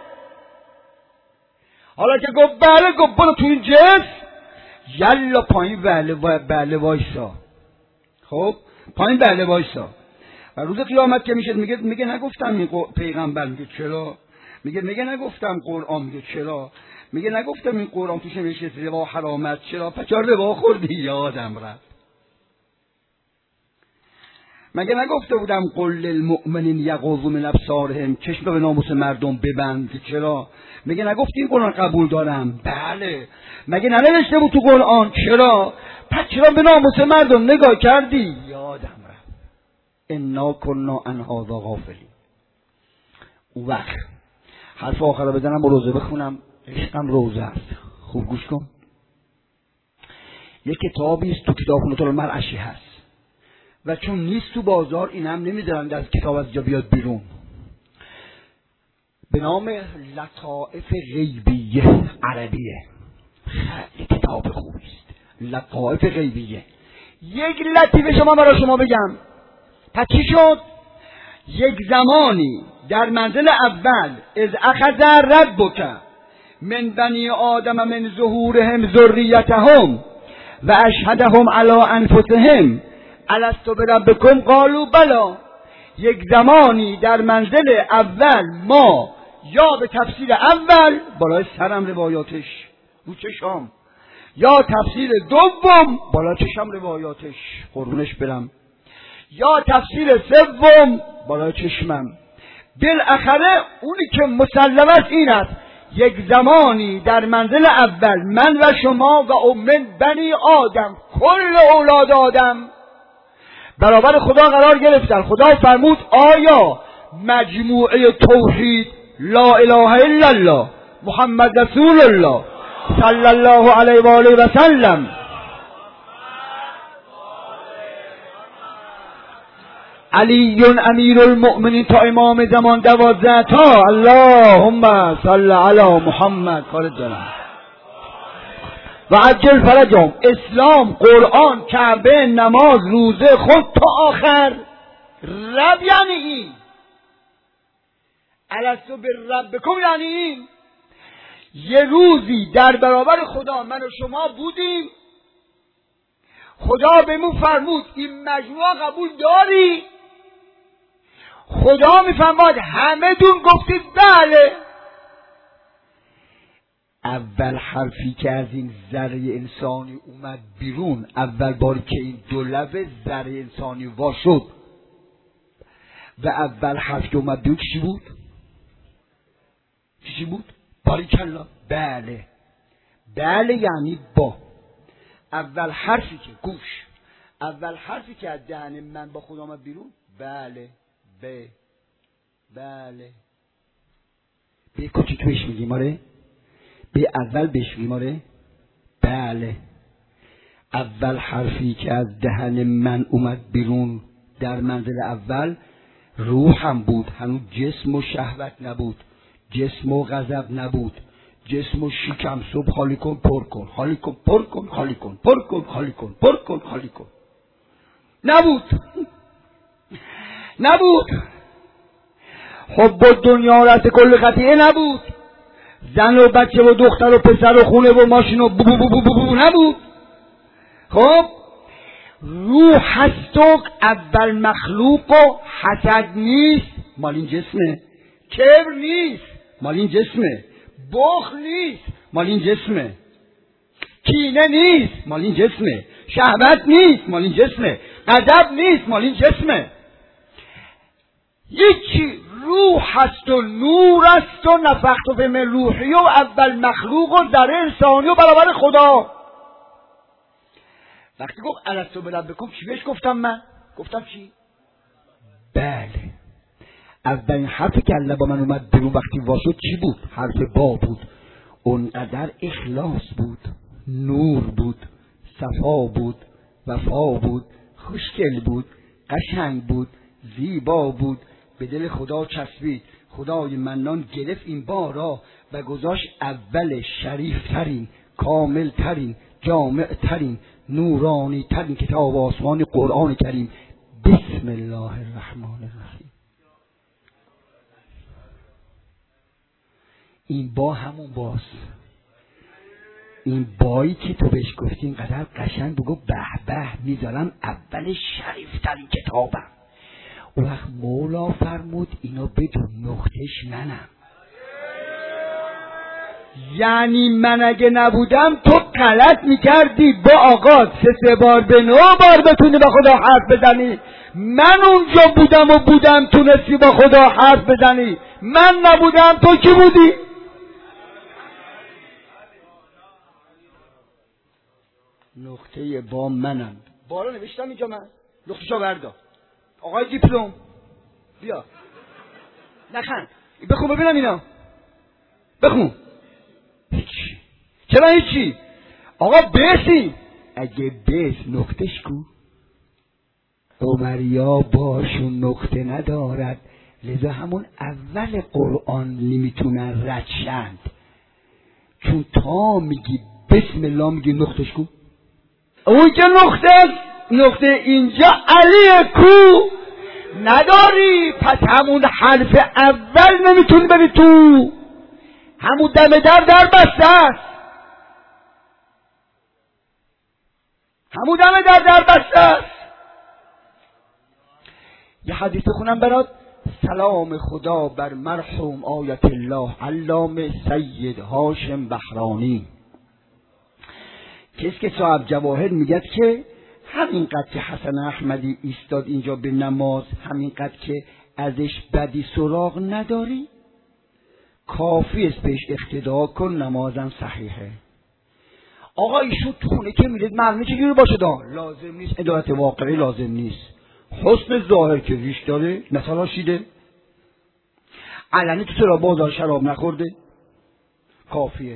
حالا که گفت بله، گفت برو تو این جسم، یلا پایین بله وایسا. خب پایین بله وایسا. و روز قیامت که میشه میگه نگفتم این پیغمبر، میگه چرا؟ میگه نگفتم قرآن، میگه چرا؟ میگه نگفتم این قرآن توش نوشته ربا حرامت، چرا؟ پس ربا خوردی، یادم رفت. مگه نگفته بودم قل للمؤمنین یغضوا من ابصارهم، چشم به ناموس مردم ببند، چرا؟ میگه نگفتی این قرآن قبول دارم؟ بله. مگه ننوشته بود تو قرآن؟ چرا؟ پس چرا به ناموس مردم نگاه کردی؟ یادم رفت. انا کنا عن هذا غافلین. اون وقت حرف آخر رو بزنم و روزه بخونم. عشقم روزه است. خوب گوش کن. یک کتابی است تو کتابخونه المرعشی هست و چون نیست تو بازار، این هم نمیذارن از کتاب از جا بیاد بیرون، به نام لطائف غیبیه عربیه. خیلی کتاب خوبی است. لطائف غیبیه. یک لطیفه شما برای شما بگم. پس چی شد؟ یک زمانی در منزل اول از اخذ ربک من بنی آدم من ظهورهم ذریتهم و اشهدهم علی انفسهم الست بربکم قالوا بلی. یک زمانی در منزل اول ما، یا به تفسیر اول بالای سرم روایاتش رو چشام، یا تفسیر دوم بالا چشم روایاتش قربونش برم، یا تفسیر سوم بالای چشمم. بالاخره اونی که مسلم است این است، یک زمانی در منزل اول من و شما و من بنی آدم، کل اولاد آدم برابر خدا قرار گرفتن. خدا فرمود آیا مجموعه توحید لا اله الا الله محمد رسول الله صلی الله علیه و آله و سلم علی امیر المؤمنین تا امام زمان 12 تا اللهم صل علی محمد کارت دارم و عجل فرجهم، اسلام، قرآن، کعبه، نماز، روزه، خود تا آخر. رب یعنی این. الست بربکم یعنی این. یه روزی در برابر خدا من و شما بودیم، خدا بهمون فرمود این مجموعه قبول داری؟ خدا میفرماد همه دون گفتید بله. اول حرفی که از این ذره انسانی اومد بیرون، اول باری که این دو لب ذره انسانی وا شد و اول حرف که اومد بیرون چی بود؟ چی بود؟ باریکلا. بله. بله یعنی با. اول حرفی که گوش، اول حرفی که از دهن من با خدا اومد بیرون بله. بله. به کوچیک بهش میگیم آره؟ به اول بهش میگیم آره؟ بله. اول حرفی که از دهن من اومد بیرون در منزل اول روحم بود، هنوز جسم و شهوت نبود، جسم و غضب نبود، جسم و شکم صبح خالی کن پر کن، خالی کن پر کن، خالی کن پر کن، خالی کن پر کن، خالی کن. نبود. حب دنیا رأس کل خطیئه نبود. زن و بچه و دختر و پسر و خونه و ماشین و بو بو بو بو بو نبود. خب روح هست و اول مخلوق و حسد نیست، مال این جسمه. کبر نیست، مال این جسمه. بخل نیست، مال این جسمه. کینه نیست، مال این جسمه. شهوت نیست، مال این جسمه. غضب نیست، مال این جسمه. هیچی. روح هست و نور است و نفخت فی من روحی و اول مخلوق و ذره انسانی و برابر خدا. وقتی گفت الستو بربکم چی بهش گفتم من؟ گفتم چی؟ بله. اولین حرفی که الله با من اومد بیرون وقتی واشد چی بود؟ حرف با بود. اونقدر اخلاص بود، نور بود، صفا بود، وفا بود، خوشگل بود، قشنگ بود، زیبا بود، به دل خدا چسبید. خدای منان گرفت این بارا و گذاشت اول شریف ترین، کامل ترین، جامع ترین، نورانی ترین کتاب آسمانی قرآن کریم. بسم الله الرحمن الرحیم. این با همون باز، این بایی که تو بهش گفتی اینقدر قشنگ بگو به به میذارم اول شریف ترین کتابم. اون وقت مولا فرمود اینو بدون نقطش منم. یعنی من اگه نبودم تو غلط میکردی با آقا 3 بار به 9 بار بتونی با خدا حرف بزنی. من اونجا بودم و بودم تونستی با خدا حرف بزنی. من نبودم تو کی بودی؟ نقطه با منم. بالا نوشتم اینجا من. نقطه‌شو بردار. آقای دیپلم بیا نخند بخون ببینم اینا. بخون. هیچی. چرا هیچی؟ آقا بیسی. اگه بیس نقطهش کو عمریا باشون نقطه ندارد، لذا همون اول قرآن نمیتونن ردشند، چون تا میگی بسم الله میگی نقطهش کو. اون که نقطه اینجا علیه کو نداری، پس همون حرف اول نمیتونی بری تو. همون دم در بسته است. همون دم در بسته است. یه حدیث خونم برات. سلام خدا بر مرحوم آیت الله علامه سید هاشم بحرانی، کسی که صاحب جواهر میگه که همینقدر که حسن احمدی ایستاد اینجا به نماز، همینقدر که ازش بدی سراغ نداری، کافی است بهش اقتدا کن، نمازم صحیحه. آقا ایشون تو خونه که میرید معلومه چجوری باشه لازم نیست عدالت واقعی، لازم نیست حسن ظاهر که ریش داره، نتراشیده، علنی تو سرا بازار شراب نخورده، کافیه.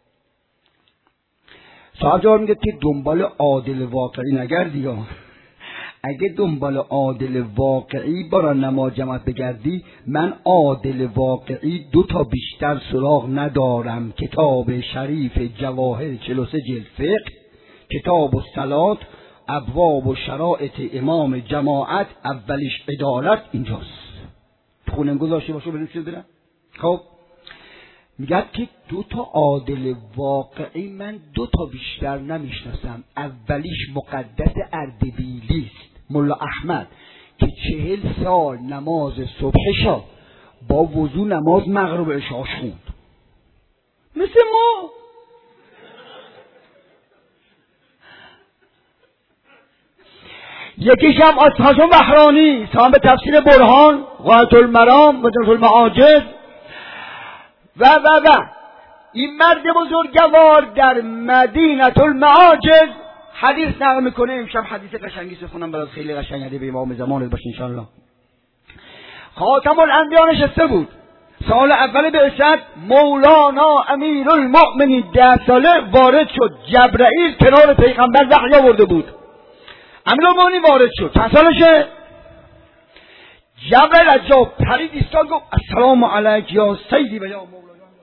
صاحب جواب میگه که دنبال عادل واقعی نگردی ها. اگه دنبال عادل واقعی برای نماز جماعت بگردی، من عادل واقعی 2 تا بیشتر سراغ ندارم. کتاب شریف جواهر 43 جلد فقه، کتاب الصلات، ابواب و شرائط امام جماعت، اولیش عدالت اینجاست. خونم گذاشته باشو بریم چیز برم. خب میگه که 2 تا عادل واقعی من 2 تا بیشتر نمیشناسم. اولیش مقدس اردبیلی است، ملا احمد، که 40 سال نماز صبحشا با وضو نماز مغرب عشاش خوند مثل ما. یکیش هم هاشم بحرانی، صاحب تفسیر برهان، غایة المرام و جنة المعاجز و این مرد بزرگوار در مدینة المعاجز حدیث نقل میکنه. امشب حدیث قشنگی سخونم برات، خیلی قشنگه، به امام زمانت باشه انشالله. خاتم الانبیا نشسته بود سال اول بعثت، مولانا امیرالمؤمنین 10 ساله وارد شد. جبرئیل کنار پیغمبر وحی آورده بود. امیرالمؤمنین وارد شد. چند سالشه؟ جبرئیل از جا پرید ایستاد گفت السلام علیک یا سیدی و یا مولانا.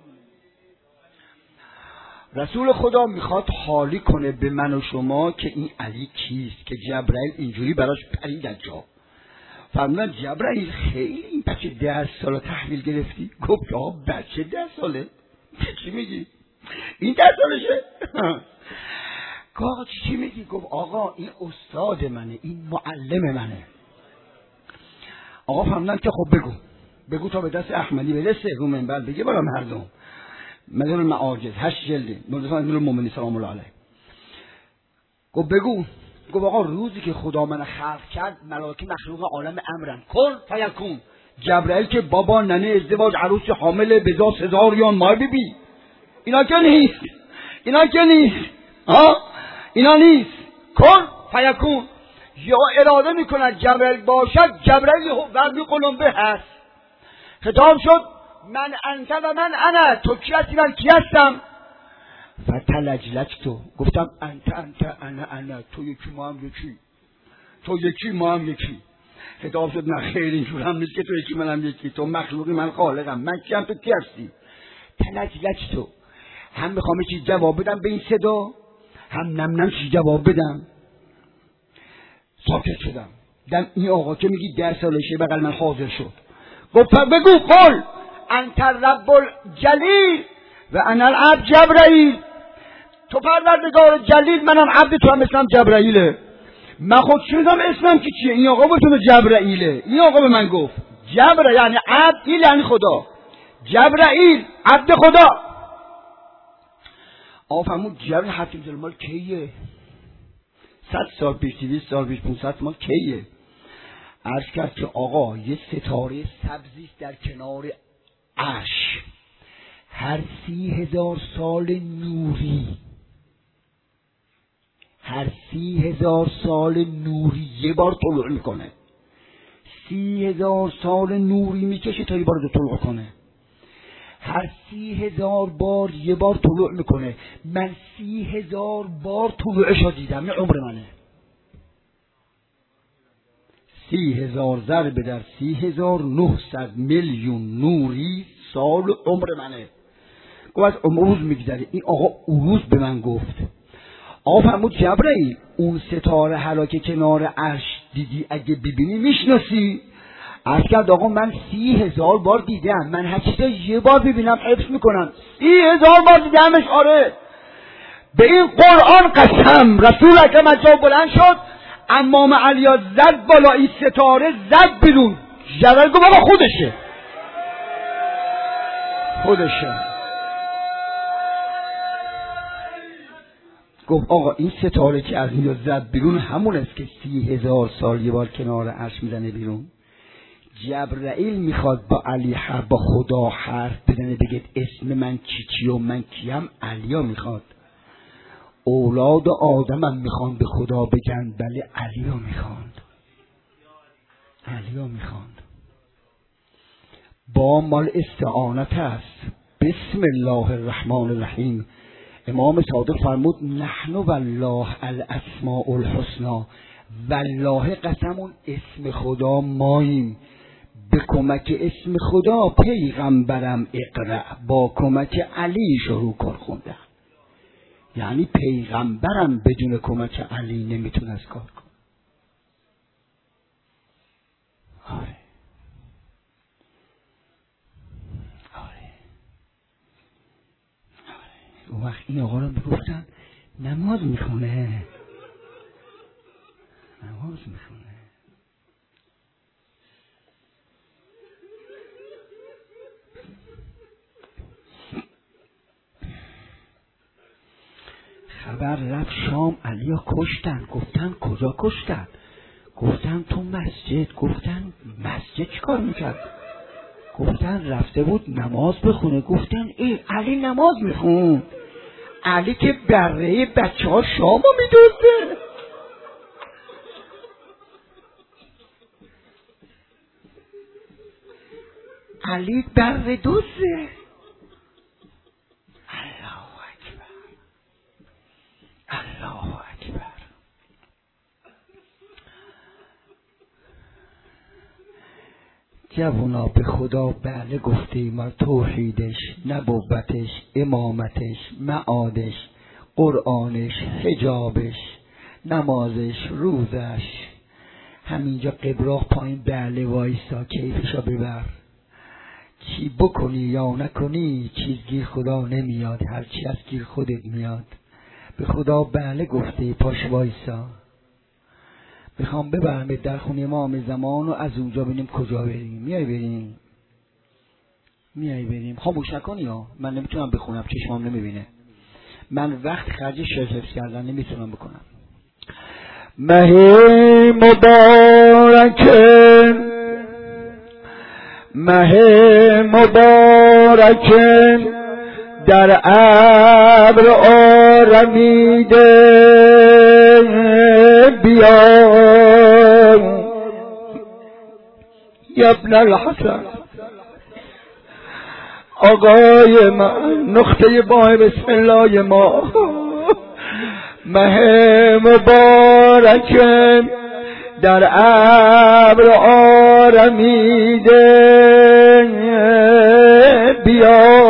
رسول خدا میخواد حالی کنه به من و شما که این علی کیست، که جبرئیل اینجوری براش پرید از جا. فرمودن جبرئیل خیلی این بچه 10 ساله تحویل گرفتی؟ گفت یا بچه 10 ساله؟ چی میگی؟ این 10 سالشه؟ گفت چی میگی؟ گفت آقا این استاد منه، این معلم منه. آقا فرمودن که خب بگو تا به دست احمدی برسه رو منبر بگه برای مردم. مدن المعاجز 8 جلده مردسان امیرالمؤمنین سلام الله علیه. گفت بگو. گفت آقا روزی که خدا من خلق کرد، ملائکه مخلوق عالم امرن، کن فیکون، جبرائیل که بابا ننه ازدواج عروس حامل بزا سزاریان ماه بیبی، اینا که نیست، اینا نیست. کن فیکون. یا اراده میکند جبرائیل باشد، جبرائیل ورمی قلمبه هست. خطاب شد من انت و من انا، تو کی هستی من کی هستم؟ فتلجلجتو، گفتم انت انا، تو یکی ما هم یکی. خطاب شد نه خیر اینجور هم نیست که تو یکی من هم یکی، تو مخلوقی من خالقم، من کیم تو کی هستی؟ تلجلجتو، هم میخوام چیز جواب بدم به این صدا، هم نم چیز جواب بدم. ساکت شدم. دم این آقا که میگی 10 سالشه بغل من حاضر شد، گفت بگو قل انت رب الجلیل و انا العبد جبرائیل، تو پروردگار جلیل، منم عبد تو، هم اسمم جبرائیله. من خود شدم اسمم که چیه؟ این آقا به جبرائیله. این آقا به من گفت جبرائیل یعنی عبد، ایل یعنی خدا، جبرائیل عبد خدا. آفهمون جبرائیل حتیم مال کیه؟ 100 سال پیش، 200 سال پیش، 500 مال کیه؟ عرض کرد که آقا یه ستاره سبزیست در کنار عرش، هر 30,000 سال نوری، هر 30,000 سال نوری یه بار طلوع میکنه. 30,000 سال نوری میکشه تا یه بار طلوع کنه. هر 30,000 بار یه بار طلوع میکنه. من 30,000 بار طلوعشو دیدم. این عمر منه. 30,000 ضرب در 30,000 900 میلیون نوری سال عمر منه. گفت از امروز میگذره. این آقا امروز به من گفت فرمود جبرائیل اون ستاره هلاک کنار عرش دیدی اگه ببینی میشناسی؟ عرض کرد آقا من 30,000 بار دیدم، من هر چیز یه بار ببینم حفظ میکنم. 30,000 بار دیدمش. آره به این قرآن قسم. رسول اکرم از جا بلند شد، امام علیا زد بالا، این ستاره زد بیرون. جبرائیل گفت آقا خودشه. گفت آقا این ستاره که از اینجا زد بیرون همون است که 30,000 سال یه بار کنار عرش میزنه بیرون. جبرائیل میخواد با علی با خدا حرف بزنه، بگه اسم من چی و من کیم. علیا میخواد، اولاد آدمم میخوان به خدا بگن بله علیا میخواند. با مال استعانت است. بسم الله الرحمن الرحیم. امام صادق فرمود نحن والله الاسماء الحسنى، والله قسمون اسم خدا ماییم. به کمک اسم خدا پیغمبرم اقرأ، با کمک علی شروع کن خوندن. یعنی پیغمبرم بدون کمک علی نمیتونه از کار کن. آره اون وقت این آقا رو میگفتن نماز میخونه. خبر رفت شام، علیا کشتن. گفتن کجا کشتن؟ گفتن تو مسجد. گفتن مسجد چی کار میکرد؟ گفتن رفته بود نماز بخونه. گفتن ای علی نماز میخون؟ علی که بره بچه ها شامو میدوزه. علی بره دوزه. الله اکبر. جوونا به خدا بله گفتیم، از توحیدش، نبوتش، امامتش، معادش، قرآنش، حجابش، نمازش، روزش. همینجا قبراق پایین بله وایسا، کیفشو ببر. چی بکنی یا نکنی چیزگیر خدا نمیاد، هرچی از گیر خودت میاد. به خدا بله گفته، پاش وایسا. میخوام ببرمت در خونه امام زمان و از اونجا ببینیم کجا بریم. میای بریم. خاموش نکنی ها، من نمیتونم بخونم، چشمام نمیبینه. من وقت خرج شعر حفظ کردن نمیتونم بکنم. مهی مبارک مه مبارک در ابر آرمیده بیا یا ابن الحسن آقای من نقطه بای بسم الله ما مه مبارک در ابر آرمیده بیا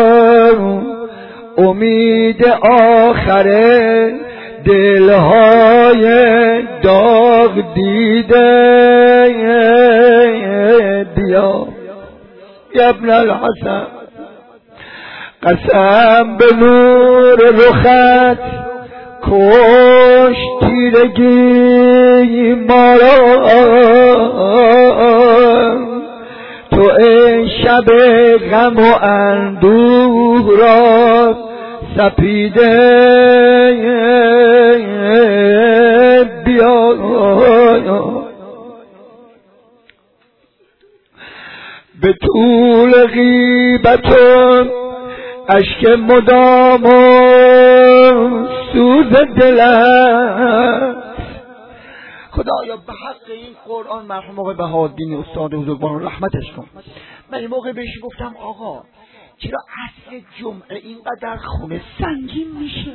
امید آخر دلهای داغ دیده بیا یا ابن الحسن قسم به نور رخت کش تیرگی ما را تو ای شب غم و اندوه را سپیده بیا به طول غیبتون اشک مدام و سوز دلت خدایا به حق این قرآن مرحوم آقای بهاءالدین استاد بزرگوار رحمتش کن. من این موقع بهش گفتم آقا چرا عصر جمعه اینقدر خونه سنگین میشه؟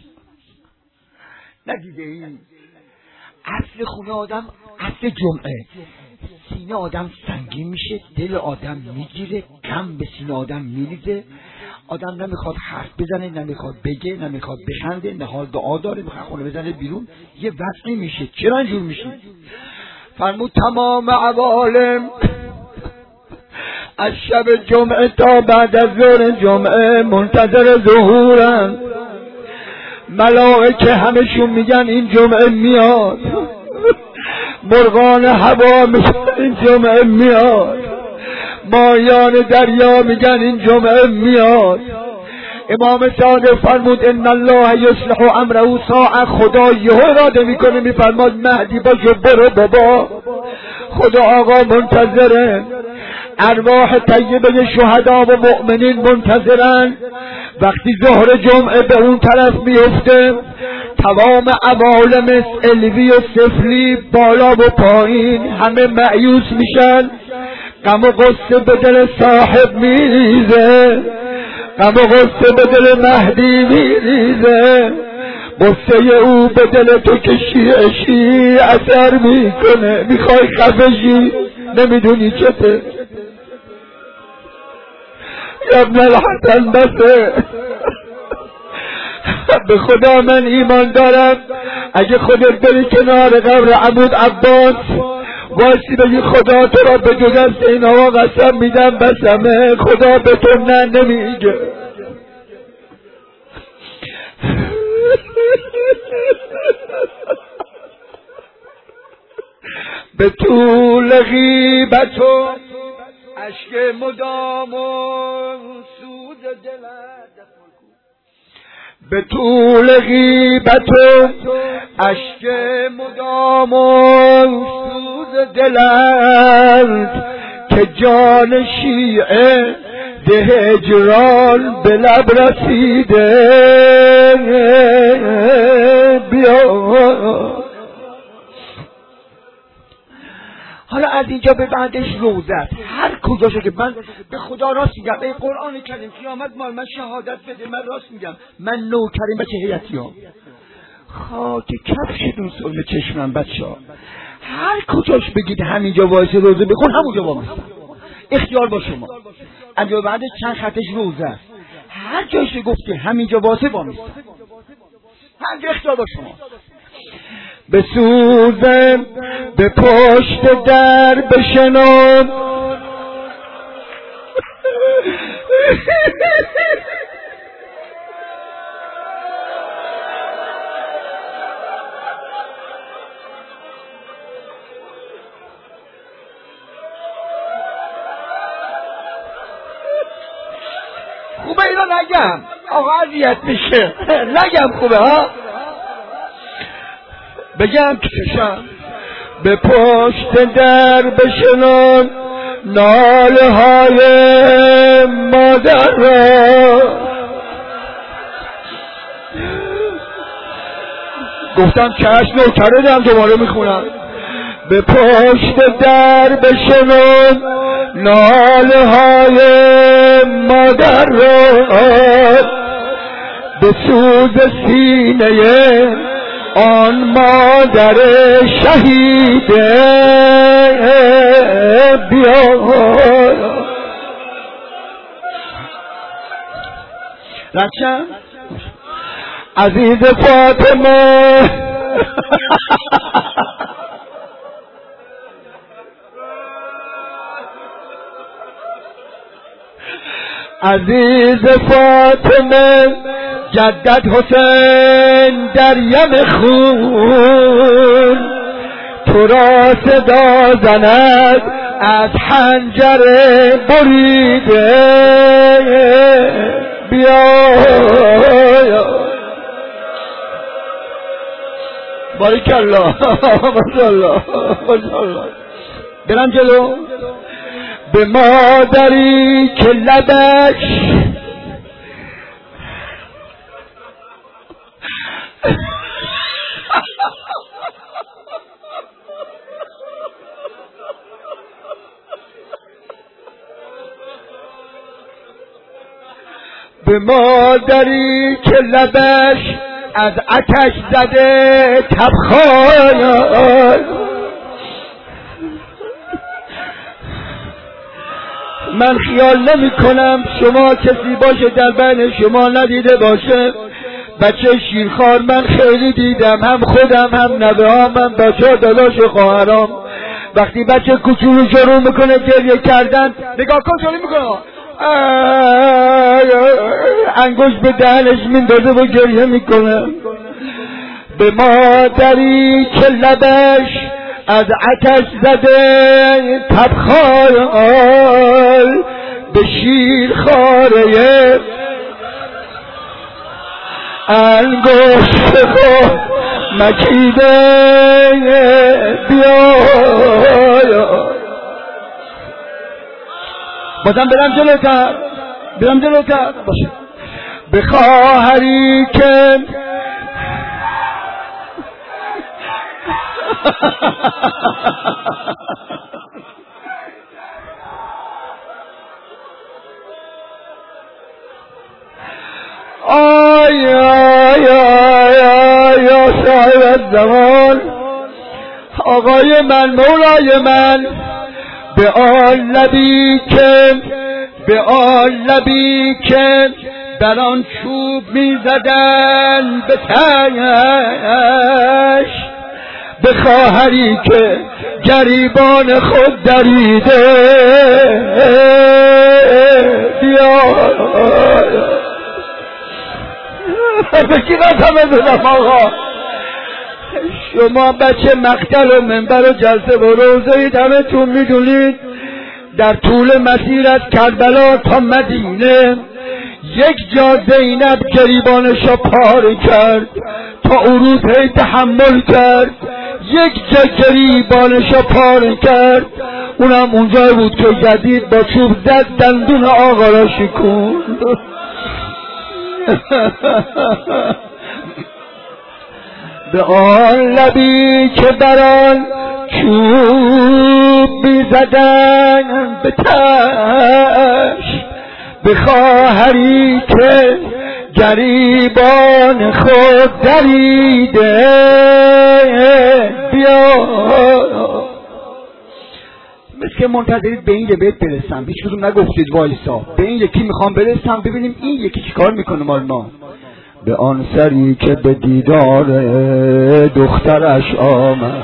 ندیده این عصر خونه آدم عصر جمعه سینه آدم سنگین میشه، دل آدم میگیره، غم به سینه آدم میریزه، آدم نمیخواد حرف بزنه، نمیخواد بگه، نمیخواد بخنده، نهار دعا داره میخواد خونه بزنه بیرون، یه وضعی میشه. چرا اینجور میشه؟ فرمود تمام عوالم از شب جمعه تا بعد از ظهر جمعه منتظر ظهورن، ملائکه همشون میگن این جمعه میاد، مرغان هوا میگن این جمعه میاد، ماهیان دریا میگن این جمعه میاد. امام صادق فرمود ان الله یصلح امره ساعه، خدا یهو اراده میکنه میفرماد مهدی باشه برو بابا. خدا آقا منتظره، ارواح طیبه شهدا و مؤمنین منتظرن. وقتی ظهر جمعه به اون طرف میفته تمام عوالم علوی و سفلی بالا و پایین همه مایوس میشن، غم و غصه به دل صاحب میریزه، غم و غصه به دل مهدی میریزه، غصه او به دل تو که شیعه اثر میکنه، میخوای خفشی نمیدونی چته. یا ابن الحسن بسه به خدا من ایمان دارم اگه خودت بری کنار قبر عمود عباس واسه بگی خدا تو را به جز دست این آقا قسم میدم بسمه، خدا به تو نه نمیگه. به طول غیبت و اشک مدام و سوز دلت، به طول غیبت و اشک مدام و سوز دلت که جان شیعه به هجران به لب رسیده بیا. حالا از اینجا به بعدش روزت هر کجاشو که من به خدا راست میگم، ای قرآن کریم قیامت مال من شهادت بده، من راست میگم، من نوکریم بچه هیئتیام خاک کفشتون سرمه چشمم بچه‌ها، هر کجاش بگید همینجا وایسه روزه بخون همونجا وایسم، اختیار با شما. از به بعدش چند خطش روزه است، هر جایش گفته همینجا وایسه وایسم، هر اختیار با شما. بسوزم به پشت در بشنم خوبه اینو نگم آقا اذیت میشه، نگم خوبه ها، بگم چشم به پشت در بشنم ناله های مادر را گفتم چشم نوکره دارم دوباره میخونم. به پشت در بشنو ناله های مادر را به سوز سینه آن مادر شهیده بیار. رکشم عزیز فاطمه عزیز فاطمه جدت حسین در یم خون تو را صدا زند از حنجره بریده بیا. باریکالله ماشاءالله ماشاءالله. برم جلو. به مادری که لبش به مادری که لبش از آتش زده تبخال. من خیال نمی کنم شما کسی باشه در بین شما ندیده باشه بچه شیرخوار. من خیلی دیدم، هم خودم هم نوه هم هم بچه ها داداش و خواهرام وقتی بچه کوچولو شروع میکنه گریه کردن نگاه کن شروع میکنه انگوش به دهنش میندازه و گریه میکنه. به مادری که لبش از آتش زده تبخال به شیرخواره انگشت خود مکیده بیا. بازم برم جلوتر باشه. به خواهری که آی آی آی آی صاحب زمان آقای من مولای من به آن لبی که در آن چوب می زدن به تنش به خواهری که گریبان خود دریده بیا. بکی قسم بدونم آقا شما بچه مقتل و منبر و جلسه و روزه همه تون میدونید در طول مسیر از کربلا تا مدینه یک جا زینب گریبانشو پاره کرد تا عروض هی تحمل کرد. یک جا گریبانشو پاره کرد اونم اونجا بود که جدید با چوب زد دندون آقا را شکوند. به آن لبی که بران چوب بیزدن به تش به خواهری که گریبان خود دریده بیا. مثل که منتظرید به این بیت برسم هیچ کدوم نگفتید وایسا به این یکی میخوام برسم ببینیم این یکی چیکار میکنه مال ما. به آن سری که به دیدار دخترش آمد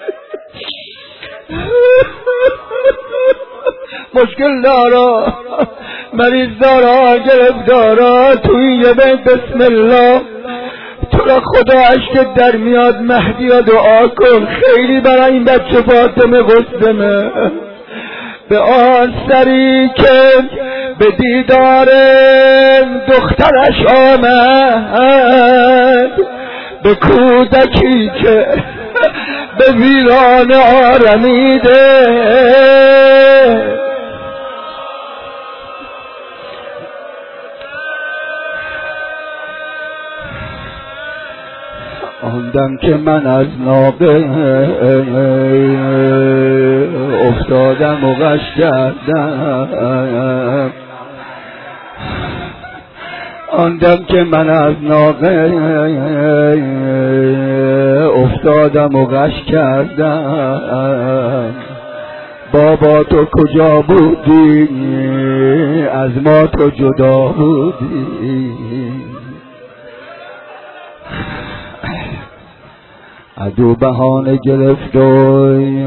مشکل داره مریض دارا گرفتارا توی یه بیت بسم الله تو را خدا عشق در میاد مهدی یا دعا کن خیلی برای این بچه فاطمه قسمه به آن سری که به دیدار دخترش آمد به کودکی که به ویران آرمیده آن دم که من از ناقه افتادم و غش کردم آن دم که من از ناقه افتادم و غش کردم بابا تو کجا بودی از ما تو جدا بودی عدو بهانه گرفت و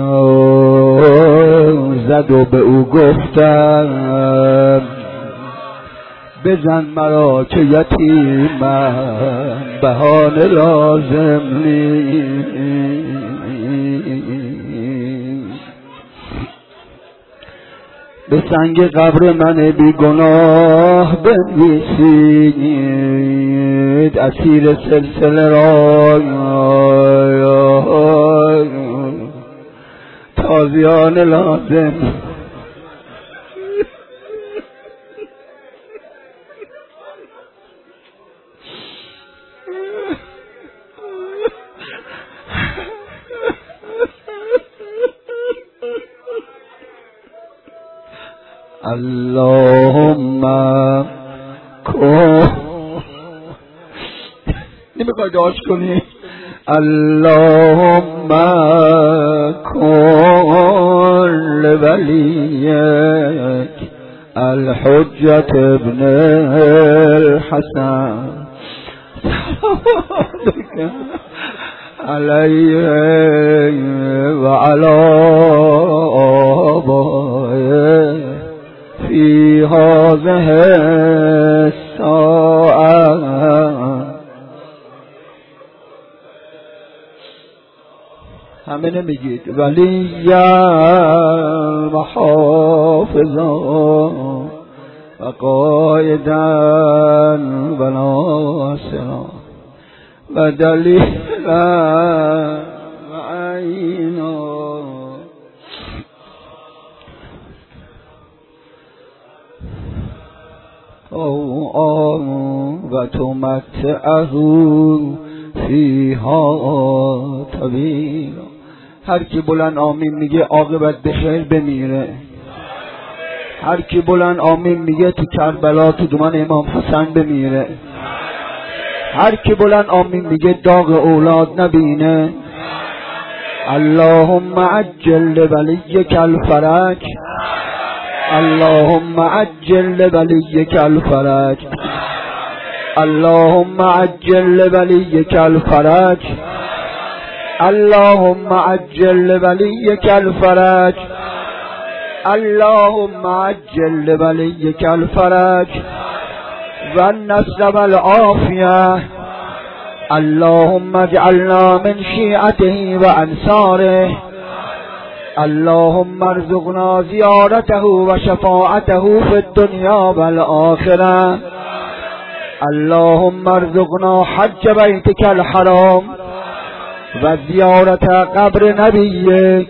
زد و به او گفتم بزن مرا که یتیمم بهانه لازم نیست به سنگ قبر من بی گناه بنویسید اسیر سلسله را تازیان لازم اللهم کن نمیخوای دعاش کنی اللهم کن لولیک الحجة ابن الحسن علیه و علی آبائه فی هذه الساعة همه نمیگید ولی و حافظا و قائدا و ناصرا و دلیلا و عینا و تمتعه فیها طویلا هر کی بلند آمین میگه عاقبت بخیر بمیره هر کی بلند آمین میگه تو کربلا تو دمان امام حسن بمیره هر کی بلند آمین میگه داغ اولاد نبینه اللهم عجل لولیک الفرج اللهم عجل لولیک الفرج اللهم عجل لولیک الفرج اللهم عجل لولیک الفرج اللهم عجل لولیک الفرج والنصر والعافیه اللهم اجعلنا من شیعته و انصاره اللهم ارزقنا زیارته و شفاعته فی الدنیا والآخرة اللهم ارزقنا حج بیتک الحرام و زیارت قبر نبیک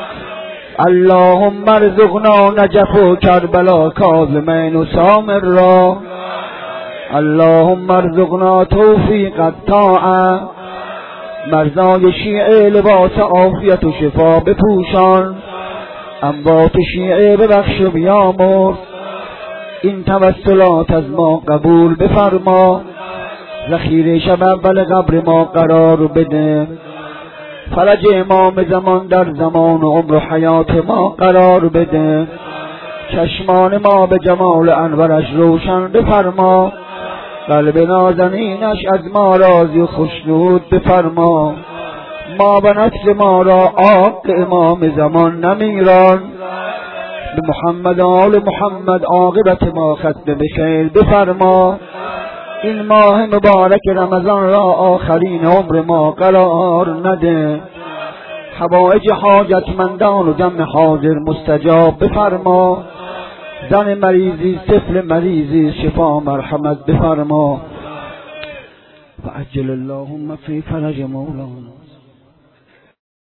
اللهم ارزقنا نجف و کربلا کاظمین و سامر را اللهم ارزقنا توفیق الطاعه مرزای شیعه لباس عافیت و شفا بپوشان اموات شیعه ببخش و بیامرز این توسلات از ما قبول بفرما ذخیره شب اول قبر ما قرار بده فرج امام زمان در زمان و عمر و حیات ما قرار بده چشمان ما به جمال انورش روشن بفرما قلب نازنینش از ما راضی و خوشنود بفرما ما و نفس ما را آق امام زمان نمیران به محمد آل محمد عاقبت ما ختم بخیر بفرما. این ماه مبارک رمضان را آخرین عمر ما قرار نده. حوائج حاجتمندان و جمع حاضر مستجاب بفرما. زن مریضی، طفل مریضی شفا مرحمت بفرما. و عجل اللهم فی فرج مولانا.